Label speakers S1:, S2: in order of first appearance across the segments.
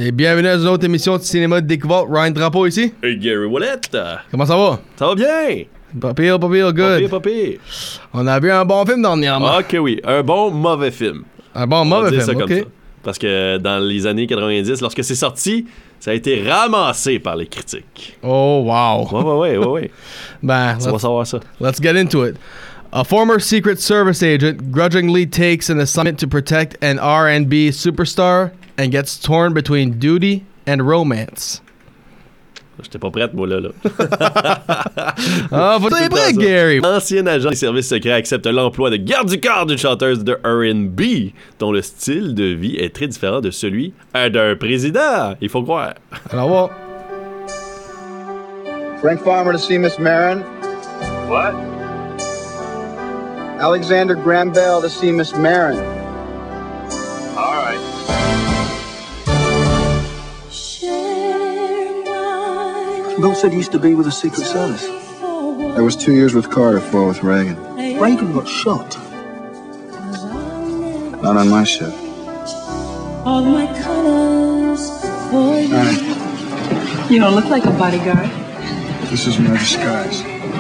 S1: Et bienvenue à une autre émission de cinéma de découverte. Ryan Drapeau ici.
S2: Hey, Gary Wallet.
S1: Comment ça va?
S2: Ça va bien?
S1: Pas pire, good.
S2: Pas pire.
S1: On a vu un bon film dernièrement.
S2: Ok, oui. Un bon mauvais film.
S1: Un bon mauvais film,
S2: ça
S1: ok.
S2: comme ça. Parce que dans les années 90, lorsque c'est sorti, ça a été ramassé par les critiques.
S1: Oh, wow.
S2: Ouais.
S1: Ben,
S2: On va savoir ça.
S1: let's get into it. A former Secret Service agent grudgingly takes an assignment to protect an R&B superstar and gets torn between duty and romance.
S2: J'étais pas prête, moi, là.
S1: Ah, faut être prêt, Gary!
S2: Ancien agent des services secrets accepte l'emploi de garde du corps d'une chanteuse de R&B dont le style de vie est très différent de celui d'un président. Il faut croire.
S1: Alors, bon.
S3: Frank Farmer to see Miss Marin.
S4: What?
S3: Alexander Graham Bell to see Miss Marin.
S4: All right.
S5: Bill said he used to be with the Secret Service.
S3: I was 2 years with Carter, 4 with Reagan.
S5: Reagan got shot.
S3: Not on my ship.
S6: All my colors for you.
S3: All right,
S6: You don't look like a bodyguard.
S3: this is my disguise.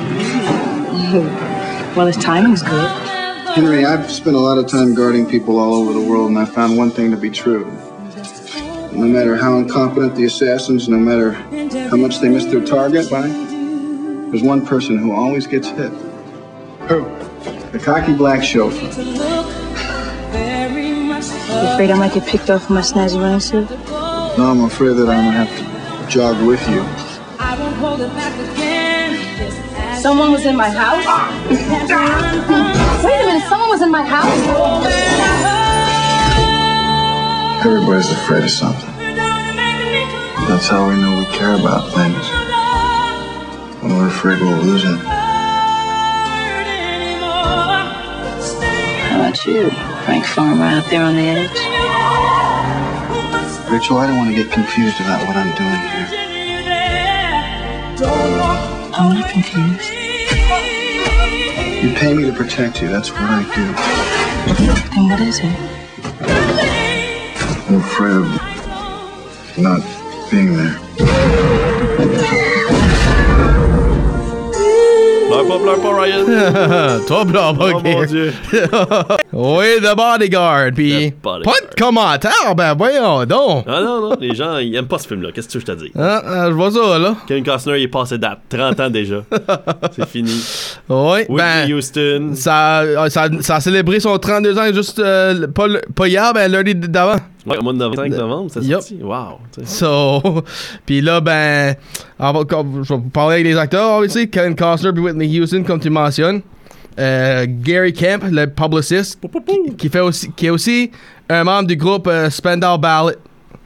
S6: Well, his timing's good.
S3: Henry, I've spent a lot of time guarding people all over the world, and I found one thing to be true. No matter how incompetent the assassins, no matter how much they miss their target, there's one person who always gets hit. Who? The cocky black chauffeur.
S6: You afraid I might get picked off for my snazzy running suit?
S3: No, I'm afraid that I'm gonna have to jog with you.
S6: Someone was in my house? Wait a minute, someone was in my house?
S3: Everybody's afraid of something. That's how we know we care about things. When we're afraid we'll lose it.
S6: How about you, Frank Farmer, out there on the edge?
S3: Rachel, I don't want to get confused about what I'm doing here.
S6: I'm not confused.
S3: You pay me to protect you. That's what I do.
S6: Then what is it?
S3: I'm afraid of not being there.
S2: Pleure pas, Ryan.
S1: Toi, blanc,
S2: Oh,
S1: ok.
S2: mon Dieu.
S1: Oui, The Bodyguard, pis
S2: The Bodyguard.
S1: pas de commentaires, ben voyons donc.
S2: Ah non, les gens, ils aiment pas ce film-là. Qu'est-ce que tu veux que je te dis?
S1: Je vois ça, là.
S2: Kevin Costner, il est passé date. 30 ans déjà. C'est fini.
S1: Oui,
S2: Whitney
S1: ben,
S2: Houston.
S1: ça a célébré son 32 ans juste, pas hier, ben lundi d'avant.
S2: Ouais, au mois de novembre, 5 novembre, c'est
S1: Yup.
S2: sorti. Wow. t'sais.
S1: So, puis là, ben, je vais vous parler avec les acteurs, obviously, Kevin Costner puis Whitney Houston, comme tu mentionnes. Gary Kemp, le publiciste, qui est aussi un membre du groupe Spandau Ballet.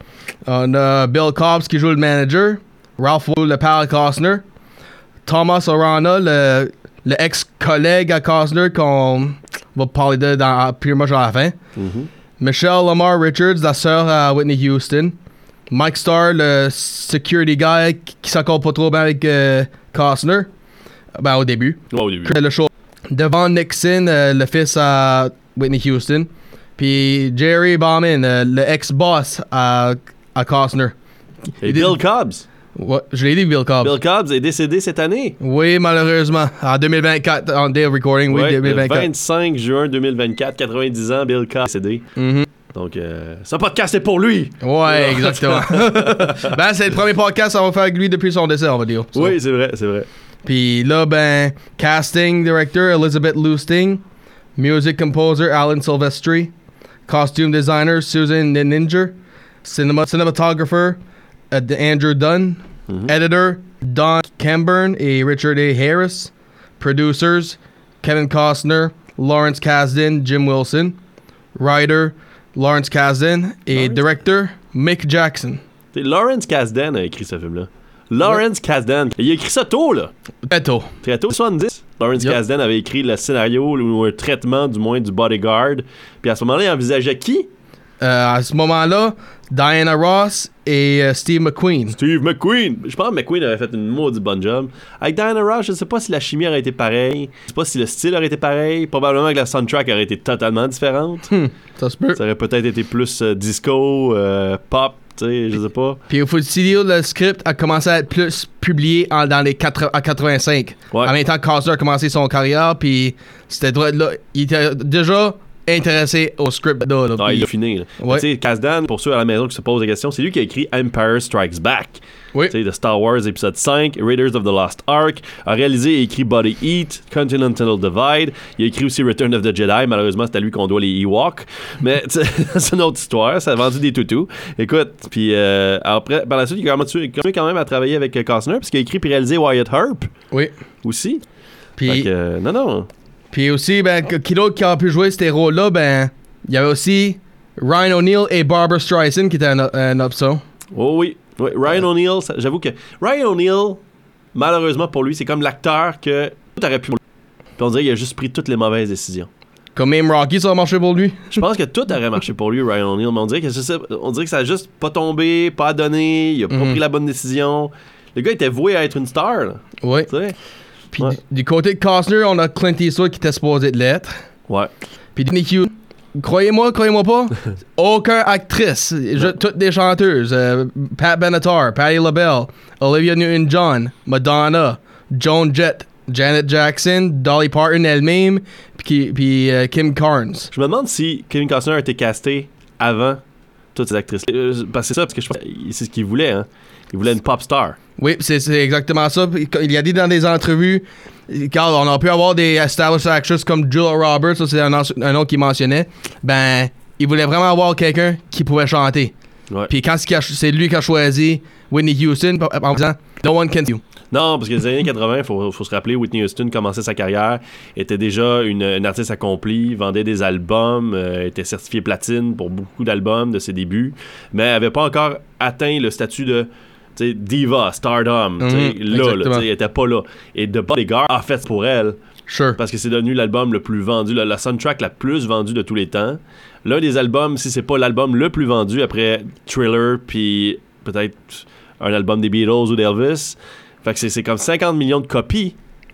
S1: On a Bill Cobbs qui joue le manager, Ralph Wu, le père de Costner, Thomas Orana, le ex-collègue à Costner qu'on va parler de plus much à la fin. Michelle Lamar Richards, la sœur à Whitney Houston. Mike Starr, le security guy qui s'accorde pas trop bien avec Costner. Ben, au début.
S2: Ouais, au début.
S1: Le show. Devon Nixon, le fils à Whitney Houston. Puis Jerry Bauman, le ex-boss à Costner.
S2: Et Bill Cobbs.
S1: Ouais, je l'ai dit, Bill Cobbs.
S2: Bill Cobbs est décédé cette année.
S1: Oui, malheureusement. En 2024, en day of recording, oui,
S2: Ouais, le
S1: 2024.
S2: 25 juin 2024, 90 ans, Bill Cobbs est décédé.
S1: Mhm.
S2: Donc, ce podcast est pour lui.
S1: Ouais, exactement. Ben, c'est le premier podcast qu'on va faire avec lui depuis son décès, on va dire. So.
S2: Oui, c'est vrai.
S1: Puis là, ben, casting director Elizabeth Lustig, music composer Alan Silvestri, costume designer Susan Ninninger, cinematographer Andrew Dunn, editor Don Camburn et Richard A. Harris, producers Kevin Costner, Lawrence Kasdan, Jim Wilson, writer Lawrence Kasdan et director Mick Jackson.
S2: Lawrence Kasdan a écrit ce film-là. Lawrence Kasdan. Il a écrit ça tôt, là.
S1: Très tôt.
S2: Très tôt, 70. Lawrence Kasdan avait écrit le scénario ou un traitement, du moins, du Bodyguard. Puis à ce moment-là, il envisageait qui?
S1: À ce moment-là, Diana Ross et Steve McQueen.
S2: Steve McQueen. Je pense que McQueen avait fait une maudite bonne job. Avec Diana Ross, je ne sais pas si la chimie aurait été pareille. Je sais pas si le style aurait été pareil. Probablement que la soundtrack aurait été totalement différente.
S1: Ça se peut.
S2: Ça aurait peut-être été plus disco, pop, tu sais, je sais pas.
S1: Puis il faut dire, le script a commencé à être plus publié dans les 85.
S2: Ouais.
S1: En même temps, Costner a commencé son carrière, puis c'était là, il était déjà intéressé au script là.
S2: Ah, il a fini.
S1: Ouais.
S2: Tu sais, Kasdan, pour ceux à la maison qui se posent la question, c'est lui qui a écrit Empire Strikes Back.
S1: Oui.
S2: Tu sais, de Star Wars épisode 5, Raiders of the Lost Ark, a réalisé et écrit Body Eat, Continental Divide, il a écrit aussi Return of the Jedi, malheureusement c'est à lui qu'on doit les Ewoks, mais c'est une autre histoire, ça a vendu des toutous. Écoute, puis après, par la suite, il a continué quand même à travailler avec Costner, parce qu'il a écrit et réalisé Wyatt Earp
S1: Oui.
S2: aussi.
S1: Puis,
S2: Fait que, non.
S1: puis aussi, ben, qui d'autre qui a pu jouer ces rôles-là, ben, il y avait aussi Ryan O'Neal et Barbara Streisand qui étaient une option.
S2: Oh oui. Oui, Ryan O'Neal, j'avoue que Ryan O'Neal, malheureusement pour lui, c'est comme l'acteur que tout aurait pu. Puis on dirait qu'il a juste pris toutes les mauvaises décisions.
S1: Comme même Rocky, ça a marché pour lui.
S2: Je pense que tout aurait marché pour lui, Ryan O'Neal, mais on dirait que ça a juste pas tombé, pas donné, il a pas pris la bonne décision. Le gars était voué à être une star, là.
S1: Oui.
S2: Tu sais?
S1: Puis
S2: Ouais.
S1: du côté de Costner, on a Clint Eastwood qui était supposé de l'être.
S2: Ouais.
S1: Puis Nick Hughes. Croyez-moi pas, aucune actrice, toutes des chanteuses, Pat Benatar, Patti LaBelle, Olivia Newton-John, Madonna, Joan Jett, Janet Jackson, Dolly Parton elle-même, puis Kim Carnes.
S2: Je me demande si Kevin Costner a été casté avant toutes ces actrices. Parce que c'est ça, parce que je pense que c'est ce qu'il voulait, hein. Il voulait une pop star.
S1: Oui, c'est exactement ça. Il a dit dans des entrevues, car on a pu avoir des established actors comme Julia Roberts, ça c'est un nom qu'il mentionnait, ben, il voulait vraiment avoir quelqu'un qui pouvait chanter.
S2: Ouais.
S1: Puis quand c'est lui qui a choisi Whitney Houston en disant No one can do.
S2: Non, parce que les années 80, faut se rappeler, Whitney Houston commençait sa carrière, était déjà une artiste accomplie, vendait des albums, était certifiée platine pour beaucoup d'albums de ses débuts, mais elle avait pas encore atteint le statut de diva, stardom, elle était pas là. Et The Bodyguard a fait pour elle,
S1: Sure.
S2: parce que c'est devenu l'album le plus vendu, la soundtrack la plus vendue de tous les temps. L'un des albums, si c'est pas l'album le plus vendu après Thriller, puis peut-être un album des Beatles ou d'Elvis. Fait que c'est comme 50 millions de copies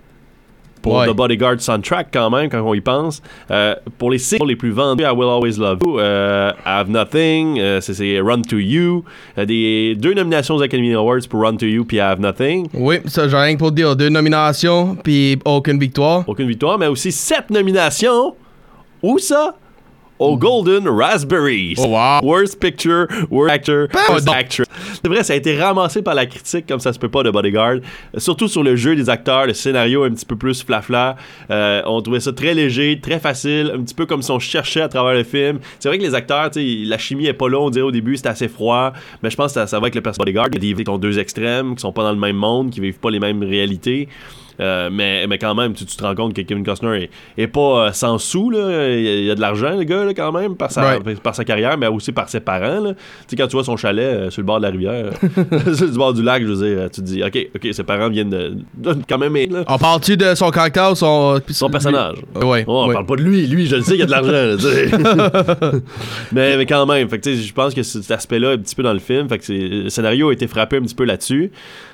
S2: pour
S1: Ouais.
S2: The Bodyguard soundtrack quand même, quand on y pense. Pour les singles les plus vendus, I Will Always Love You, I Have Nothing, c'est Run to You. Des 2 nominations aux Academy Awards pour Run to You puis I Have Nothing.
S1: Oui, ça j'ai rien pour dire. 2 nominations, puis aucune victoire.
S2: Aucune victoire, mais aussi 7 nominations. Où ça? Au Golden Raspberries.
S1: Oh, wow.
S2: Worst Picture, Worst Actor, Worst
S1: non.
S2: Actress. C'est vrai, ça a été ramassé par la critique comme ça se peut pas de Bodyguard. Surtout sur le jeu des acteurs, le scénario un petit peu plus flafla. On trouvait ça très léger, très facile, un petit peu comme si on cherchait à travers le film. C'est vrai que les acteurs, la chimie est pas là. On dirait au début c'était assez froid, mais je pense que ça va avec le personnage Bodyguard. Il y a des qui ont 2 extrêmes, qui sont pas dans le même monde, qui vivent pas les mêmes réalités. Mais quand même, tu te rends compte que Kevin Costner est pas sans sous, là. Il y a de l'argent, le gars, là, quand même, par sa carrière, mais aussi par ses parents, là. Tu sais, quand tu vois son chalet sur le bord de la rivière, sur le bord du lac, je veux dire, tu te dis, OK, ses parents viennent de quand même, là.
S1: On parle-tu de son caractère ou son
S2: personnage?
S1: Ouais.
S2: On parle pas de lui, je le sais, il y a de l'argent, là, tu sais. mais quand même, fait que, tu sais, je pense que cet aspect-là est un petit peu dans le film, fait que le scénario a été frappé un petit peu là-dessus.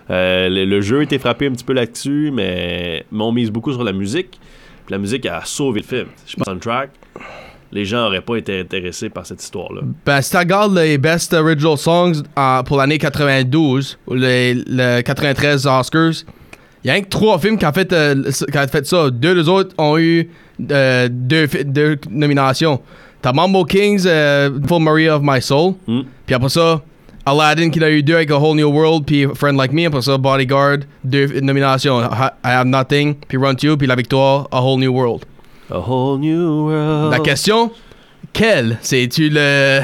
S2: Le jeu a été frappé un petit peu là-dessus, mais on mise beaucoup sur la musique. Puis la musique a sauvé le film. Je pense que le soundtrack, les gens n'auraient pas été intéressés par cette histoire-là.
S1: Ben, si tu regardes les Best Original Songs pour l'année 92, ou le 93 Oscars, il y a rien que 3 films qui ont fait ça. 2 des autres ont eu 2 nominations. T'as Mambo Kings, Full Maria of My Soul. Puis après ça, Aladdin qui a eu 2 avec A Whole New World, puis Friend Like Me. Après ça, Bodyguard, 2 nominations. I Have Nothing, puis Run to You, puis la victoire, A Whole New World.
S2: A Whole New World.
S1: La question, quel? C'était-tu le...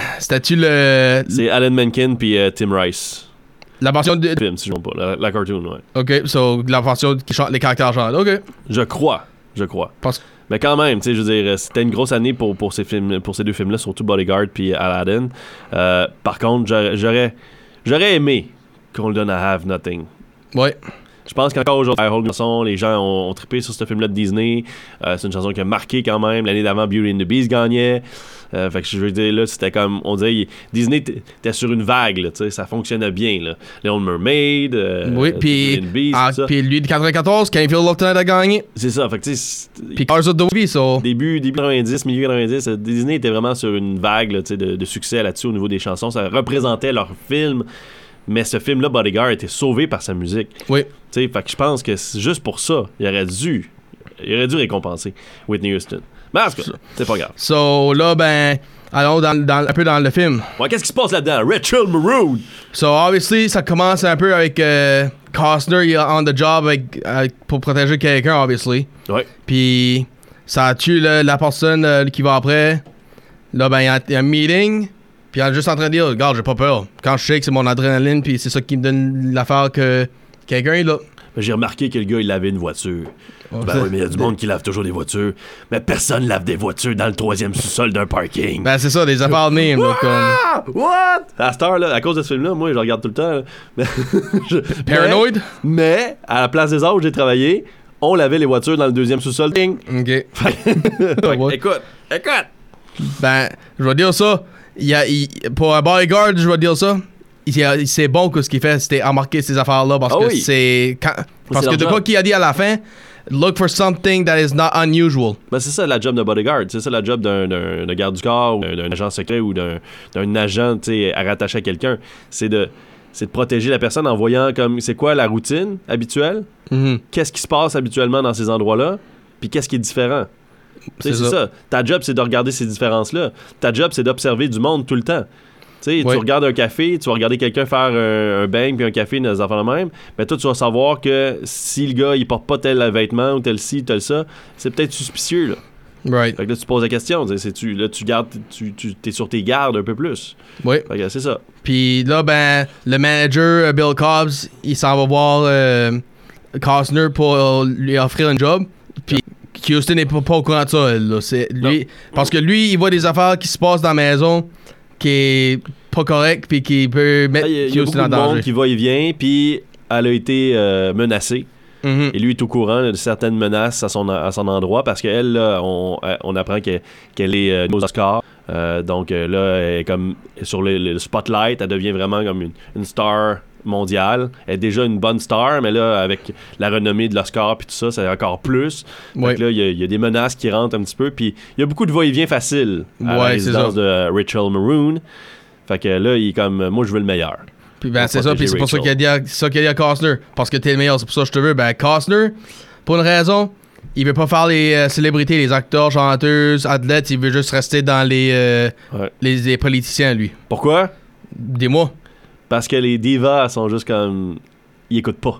S2: C'est Alan Menken puis Tim Rice.
S1: La version de...
S2: Le film, si je ne me trompe pas. La cartoon, ouais.
S1: OK, so la version qui chante les caractères chantent. OK.
S2: Je crois.
S1: Parce...
S2: Mais quand même, tu sais, je veux dire, c'était une grosse année pour ces films, pour ces 2 films-là, surtout Bodyguard puis Aladdin. Par contre, j'aurais aimé qu'on le donne à Have Nothing.
S1: Ouais.
S2: Je pense qu'encore aujourd'hui, I Hold Me Chanson, les gens ont trippé sur ce film-là de Disney. C'est une chanson qui a marqué quand même. L'année d'avant, Beauty and the Beast gagnait. Fait que je veux dire, là, c'était comme, on dirait, Disney était sur une vague, là, tu sais, ça fonctionnait bien, là. Little Mermaid,
S1: oui, puis lui de 94, Can You Feel Love Tonight a gagné.
S2: C'est ça, fait que tu sais.
S1: Puis Cars of the Movie, so.
S2: Début 90, milieu 90, Disney était vraiment sur une vague, là, tu sais, de succès là-dessus au niveau des chansons. Ça représentait leur film, mais ce film-là, Bodyguard, était sauvé par sa musique.
S1: Oui.
S2: Tu sais, fait que je pense que c'est juste pour ça, il aurait dû récompenser Whitney Houston. Mais en tout cas, c'est pas grave.
S1: So là, ben, allons un peu dans le film.
S2: Ouais, qu'est-ce qui se passe là-dedans? Rachel Maroon!
S1: So, obviously, ça commence un peu avec Costner, il est on the job pour protéger quelqu'un, obviously.
S2: Ouais.
S1: Puis, ça tue la personne qui va après. Là, ben, il y a un meeting. Puis, elle est juste en train de dire, regarde, j'ai pas peur. Quand je shake, c'est mon adrénaline. Puis, c'est ça qui me donne l'affaire que quelqu'un est là.
S2: J'ai remarqué que le gars, il lavait une voiture.
S1: Oh,
S2: ben oui, mais il y a du monde qui lave toujours des voitures. Mais personne lave des voitures dans le 3e sous-sol d'un parking.
S1: Ben, c'est ça, des affaires de même, là, comme...
S2: What? À cette heure, là, à cause de ce film-là, moi, je le regarde tout le temps.
S1: Paranoid?
S2: Mais, à la place des arts où j'ai travaillé, on lavait les voitures dans le 2e sous-sol.
S1: OK.
S2: Écoute.
S1: Ben, je vais dire ça. Pour un bodyguard, je vais dire ça. C'est bon que ce qu'il fait, c'était remarquer ces affaires-là parce que c'est... Parce que de quoi qu'il a dit à la fin, look for something that is not unusual.
S2: Ben c'est ça la job de bodyguard, c'est ça la job d'un garde du corps ou d'un agent secret ou d'un agent, tu sais, à rattacher à quelqu'un. C'est de protéger la personne en voyant comme c'est quoi la routine habituelle, qu'est-ce qui se passe habituellement dans ces endroits-là, puis qu'est-ce qui est différent. C'est ça. Ta job, c'est de regarder ces différences-là. Ta job, c'est d'observer du monde tout le temps. Tu sais, tu regardes un café, tu vas regarder quelqu'un faire un bang puis un café dans les affaires de même, mais toi, tu vas savoir que si le gars, il porte pas tel vêtement ou tel ci, tel ça, c'est peut-être suspicieux, là.
S1: Right.
S2: Fait que là, tu poses la question. Là, tu gardes, t'es sur tes gardes un peu plus.
S1: Oui.
S2: Fait que c'est ça.
S1: Puis là, ben, le manager, Bill Cobbs, il s'en va voir Costner pour lui offrir un job. Puis Houston n'est pas au courant de ça, là. C'est lui, parce que lui, il voit des affaires qui se passent dans la maison qui est pas correct puis qui peut mettre Houston en danger. Il y a beaucoup de monde
S2: qui va et vient, puis elle a été menacée.
S1: Mm-hmm.
S2: Et lui est au courant de certaines menaces à son endroit parce qu'elle, là, on apprend qu'elle est aux Oscars. Donc là, elle est comme sur le spotlight, elle devient vraiment comme une star mondiale. Elle est déjà une bonne star, mais là, avec la renommée de l'Oscar puis tout ça, c'est encore plus.
S1: Ouais.
S2: Donc là, il y a des menaces qui rentrent un petit peu, puis il y a beaucoup de va-et-vient facile à la résidence de Rachel Maroon. Fait que là, il est comme, moi, je veux le meilleur.
S1: Puis ben, c'est ça, puis c'est pour ça qu'il a dit à Costner, parce que t'es le meilleur, c'est pour ça que je te veux. Ben, Costner, pour une raison, il veut pas faire les célébrités, les acteurs, chanteuses, athlètes, il veut juste rester dans les politiciens, lui.
S2: Pourquoi?
S1: Dis-moi.
S2: Parce que les divas sont juste comme... Ils écoutent pas.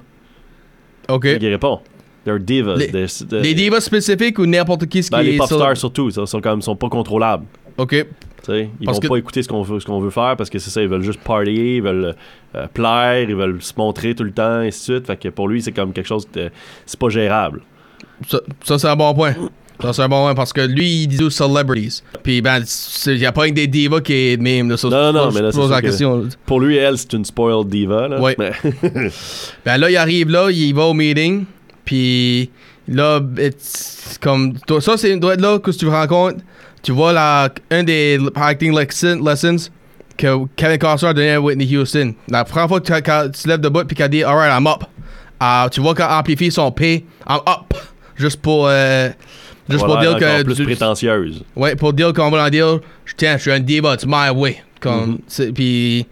S1: OK.
S2: Il répond. They're divas.
S1: Les divas spécifiques ou n'importe qui qui
S2: les pop stars surtout, sont pas contrôlables.
S1: OK.
S2: T'sais, ils vont pas écouter ce qu'on veut faire parce que c'est ça, ils veulent juste party, ils veulent plaire, ils veulent se montrer tout le temps, et ainsi de suite. Fait que pour lui, c'est comme quelque chose de... C'est pas gérable.
S1: Ça c'est un bon point. Ça, c'est un bon point parce que lui, il dit aux celebrities. Puis, ben, il n'y a pas une des divas qui est même. Là, ça,
S2: non, mais là, c'est
S1: la question.
S2: Pour lui, elle, c'est une spoiled diva. Là.
S1: Oui.
S2: Mais...
S1: ben là, il arrive là, il va au meeting. Puis là, comme. Ça, doit être là que tu te rends compte. Tu vois un des acting lessons que Kevin Costner a donné à Whitney Houston. La première fois que tu lèves debout puis qu'elle dit alright, I'm up. Tu vois qu'elle amplifie son P, I'm up. Juste pour dire que.
S2: Plus prétentieuse.
S1: Ouais, pour dire qu'on va en dire, je suis un diva, it's my way. Comme, puis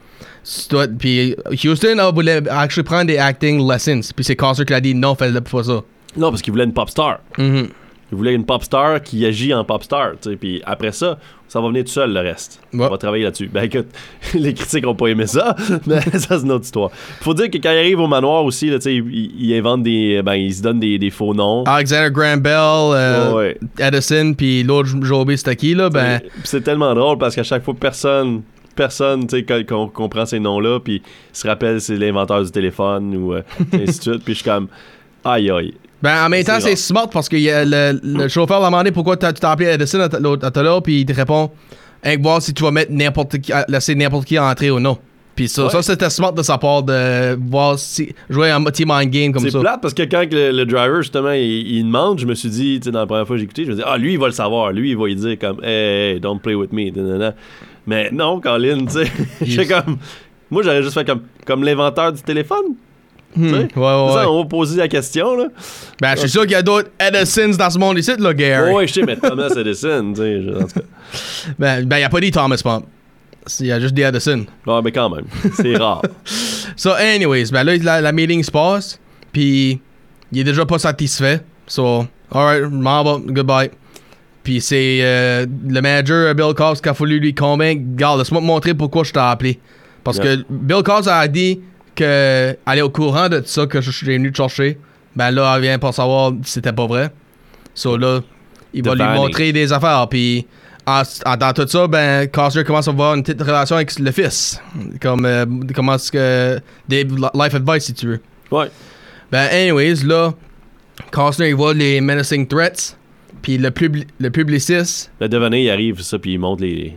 S1: Houston voulait actually prendre des acting lessons. Puis c'est Costner qui l'a dit non, fais-le pas ça.
S2: Non, parce qu'il voulait une pop star.
S1: Mm-hmm.
S2: Il voulait une pop star qui agit en pop star. Puis après ça va venir tout seul le reste.
S1: Ouais.
S2: On va travailler là-dessus. Ben écoute, les critiques n'ont pas aimé ça, mais ça c'est une autre histoire. Faut dire que quand il arrive au manoir aussi, là, il invente il se donne des faux noms.
S1: Alexander Graham Bell, Edison, puis l'autre Joby, c'était qui là? Ben...
S2: C'est tellement drôle parce qu'à chaque fois personne qu'on comprend ces noms-là, puis se rappelle c'est l'inventeur du téléphone ou ainsi de suite. Puis je suis comme aïe aïe.
S1: Ben, en même temps, c'est smart parce que le chauffeur l'a demandé pourquoi tu t'as appelé Edison à l'heure, puis il te répond voir si tu vas laisser n'importe qui entrer ou non. Puis ça,
S2: Ouais.
S1: ça, c'était smart de sa part de jouer un petit mind game comme
S2: C'est
S1: ça.
S2: plate parce que quand le driver, justement, il demande, je me suis dit, tu sais, dans la première fois que j'ai écouté, je me dis, lui, il va le savoir. Lui, il va lui dire comme, hey, don't play with me. Mais non, Colin, tu sais. J'étais comme. Moi, j'aurais juste fait comme l'inventeur du téléphone. Tu sais.
S1: Ouais.
S2: Ça, on va poser la question, là.
S1: Ben, je suis sûr qu'il y a d'autres Edisons dans ce monde ici, là, Gary.
S2: Ouais, je sais, mais Thomas Edison, tu sais, en tout cas.
S1: Ben, il a pas dit Thomas Pump. Il y a juste des Edison.
S2: Ouais, mais quand même, c'est rare.
S1: So, anyways, ben là, la meeting se passe, puis il est déjà pas satisfait. So, alright, m'en va, goodbye. Puis c'est le manager Bill Cobbs qui a fallu lui convaincre. Regarde, laisse-moi te montrer pourquoi je t'ai appelé. Parce que Bill Cobbs a dit qu'elle est au courant de tout ça que je suis venu te chercher. Ben là, elle vient pour savoir si c'était pas vrai. So là, il va lui montrer des affaires. Puis dans tout ça, ben Costner commence à avoir une petite relation avec le fils. Comme comment est-ce que des life advice si tu veux.
S2: Ouais.
S1: Ben anyways, là, Costner il voit les menacing threats. Puis le publiciste.
S2: Le devaney, il arrive, ça, puis il montre les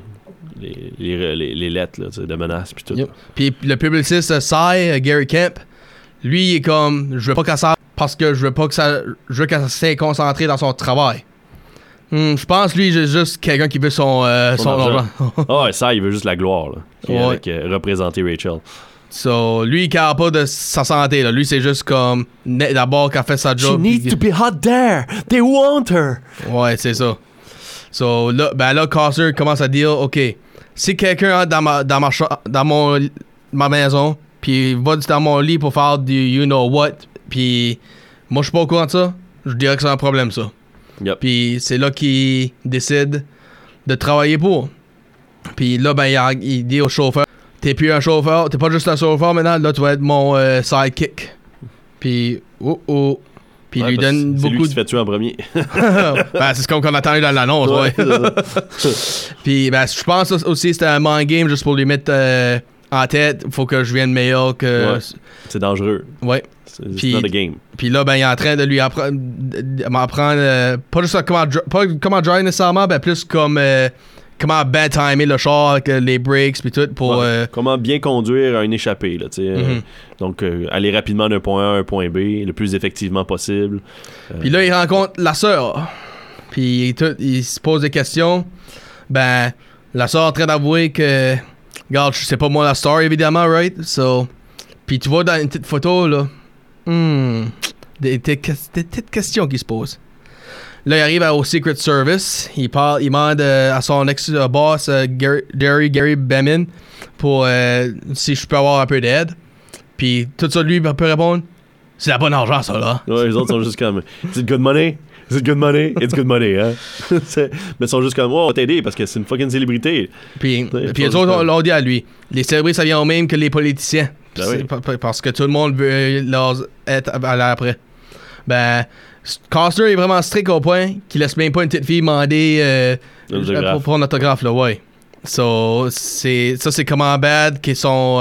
S2: lettres là, de menaces, puis tout.
S1: Yep. Puis le publiciste, Gary Kemp, lui, il est comme, je veux pas qu'elle sache parce que je veux qu'elle s'est concentrée dans son travail. Je pense, lui, c'est juste quelqu'un qui veut son argent.
S2: Ouais, ça, il veut juste la gloire, là.
S1: Ouais.
S2: Avec représenter Rachel.
S1: So, lui, il parle pas de sa santé, là. Lui, c'est juste comme, d'abord qu'elle fait sa job.
S2: be hot there. They want her.
S1: Ouais, c'est ça. So, là, Costner commence à dire, OK, si quelqu'un entre dans ma maison, puis va dans mon lit pour faire du you know what, puis moi, je suis pas au courant de ça, je dirais que c'est un problème, ça.
S2: Yep.
S1: Puis c'est là qu'il décide de travailler pour. Puis là, ben, il dit au chauffeur, t'es plus un chauffeur, t'es pas juste un chauffeur maintenant, là, tu vas être mon sidekick. Puis, Puis il lui donne beaucoup.
S2: C'est lui qui se fait tuer en premier.
S1: Ben, c'est comme qu'on attendait dans l'annonce, ouais. Puis, ben, je pense aussi que c'était un mind game juste pour lui mettre en tête, faut que je vienne meilleur que.
S2: Ouais. C'est dangereux.
S1: Ouais.
S2: C'est not a game.
S1: Puis là, ben, il est en train de lui apprendre, pas juste comment drive nécessairement, ben, plus comme comment bien timer le char avec les brakes puis tout pour...
S2: Comment bien conduire un échappé, là, tu sais. Donc, aller rapidement d'un point A à un point B, le plus effectivement possible.
S1: Puis là, il rencontre la sœur. Puis il se pose des questions. Ben, la sœur est en train d'avouer que... Regarde, je sais pas moi la story, évidemment, right? So... Puis tu vois dans une petite photo, là... Des petites questions qui se posent. Là, il arrive au Secret Service. Il demande à son ex-boss, Gary Bemin, pour si je peux avoir un peu d'aide. Puis tout ça, lui, il peut répondre, c'est la bonne argent, ça, là.
S2: Ouais, les autres sont juste comme, is it good money? Is it good money? It's good money, hein? Mais ils sont juste comme, oh, on va t'aider parce que c'est une fucking célébrité.
S1: Puis les autres l'ont dit à lui, les célébrités, ça vient au même que les politiciens.
S2: Ben oui.
S1: Parce que tout le monde veut leur être à l'après. Ben, Costner est vraiment strict au point qu'il laisse même pas une petite fille demander pour un autographe, là, ouais. So, c'est comment bad qu'ils sont...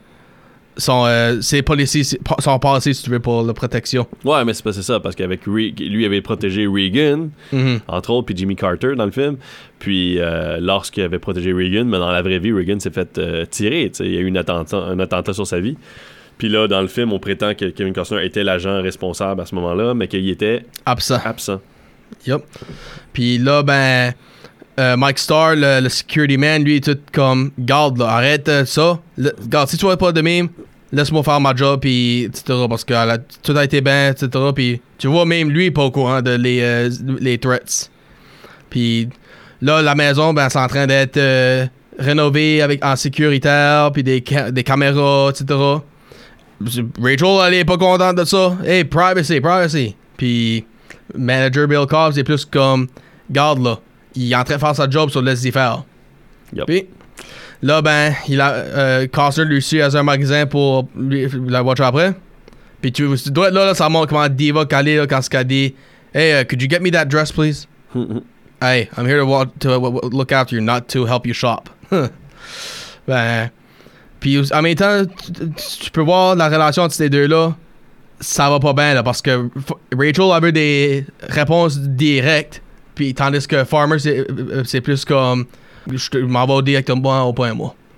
S1: ces policiers sont passés, si tu veux, pour la protection.
S2: Ouais, mais c'est ça, parce qu'avec lui, il avait protégé Reagan, entre autres, puis Jimmy Carter dans le film. Puis lorsqu'il avait protégé Reagan, mais dans la vraie vie, Reagan s'est fait tirer. Il y a eu un attentat sur sa vie. Puis là, dans le film, on prétend que Kevin Costner était l'agent responsable à ce moment-là, mais qu'il était absent.
S1: Yup. Puis là, ben... Mike Starr, le security man, lui, est tout comme, garde, là, arrête ça. Garde, si tu vois pas de même, laisse-moi faire ma job, puis etc. Parce que tout a été bien, etc. Puis tu vois, même lui, il est pas au courant de les threats. Puis là, la maison, ben, c'est en train d'être rénovée en sécuritaire, puis des caméras, etc. Rachel, elle est pas contente de ça. Hey, privacy. Puis manager Bill Cobbs est plus comme, garde, là. Il est en train de faire sa job sur laisse-y faire.
S2: Yep.
S1: Puis, là, ben, Costner lui suit à un magasin pour la voiture après. Puis tu dois être là, ça montre comment Diva calé là, quand elle dit hey, could you get me that dress, please? Hey, I'm here to look after you, not to help you shop. Ben, puis en même temps, tu peux voir la relation entre ces deux-là, ça va pas bien, là, parce que Rachel avait des réponses directes. Puis tandis que Farmer, c'est plus comme je m'en vais directement au point, moi.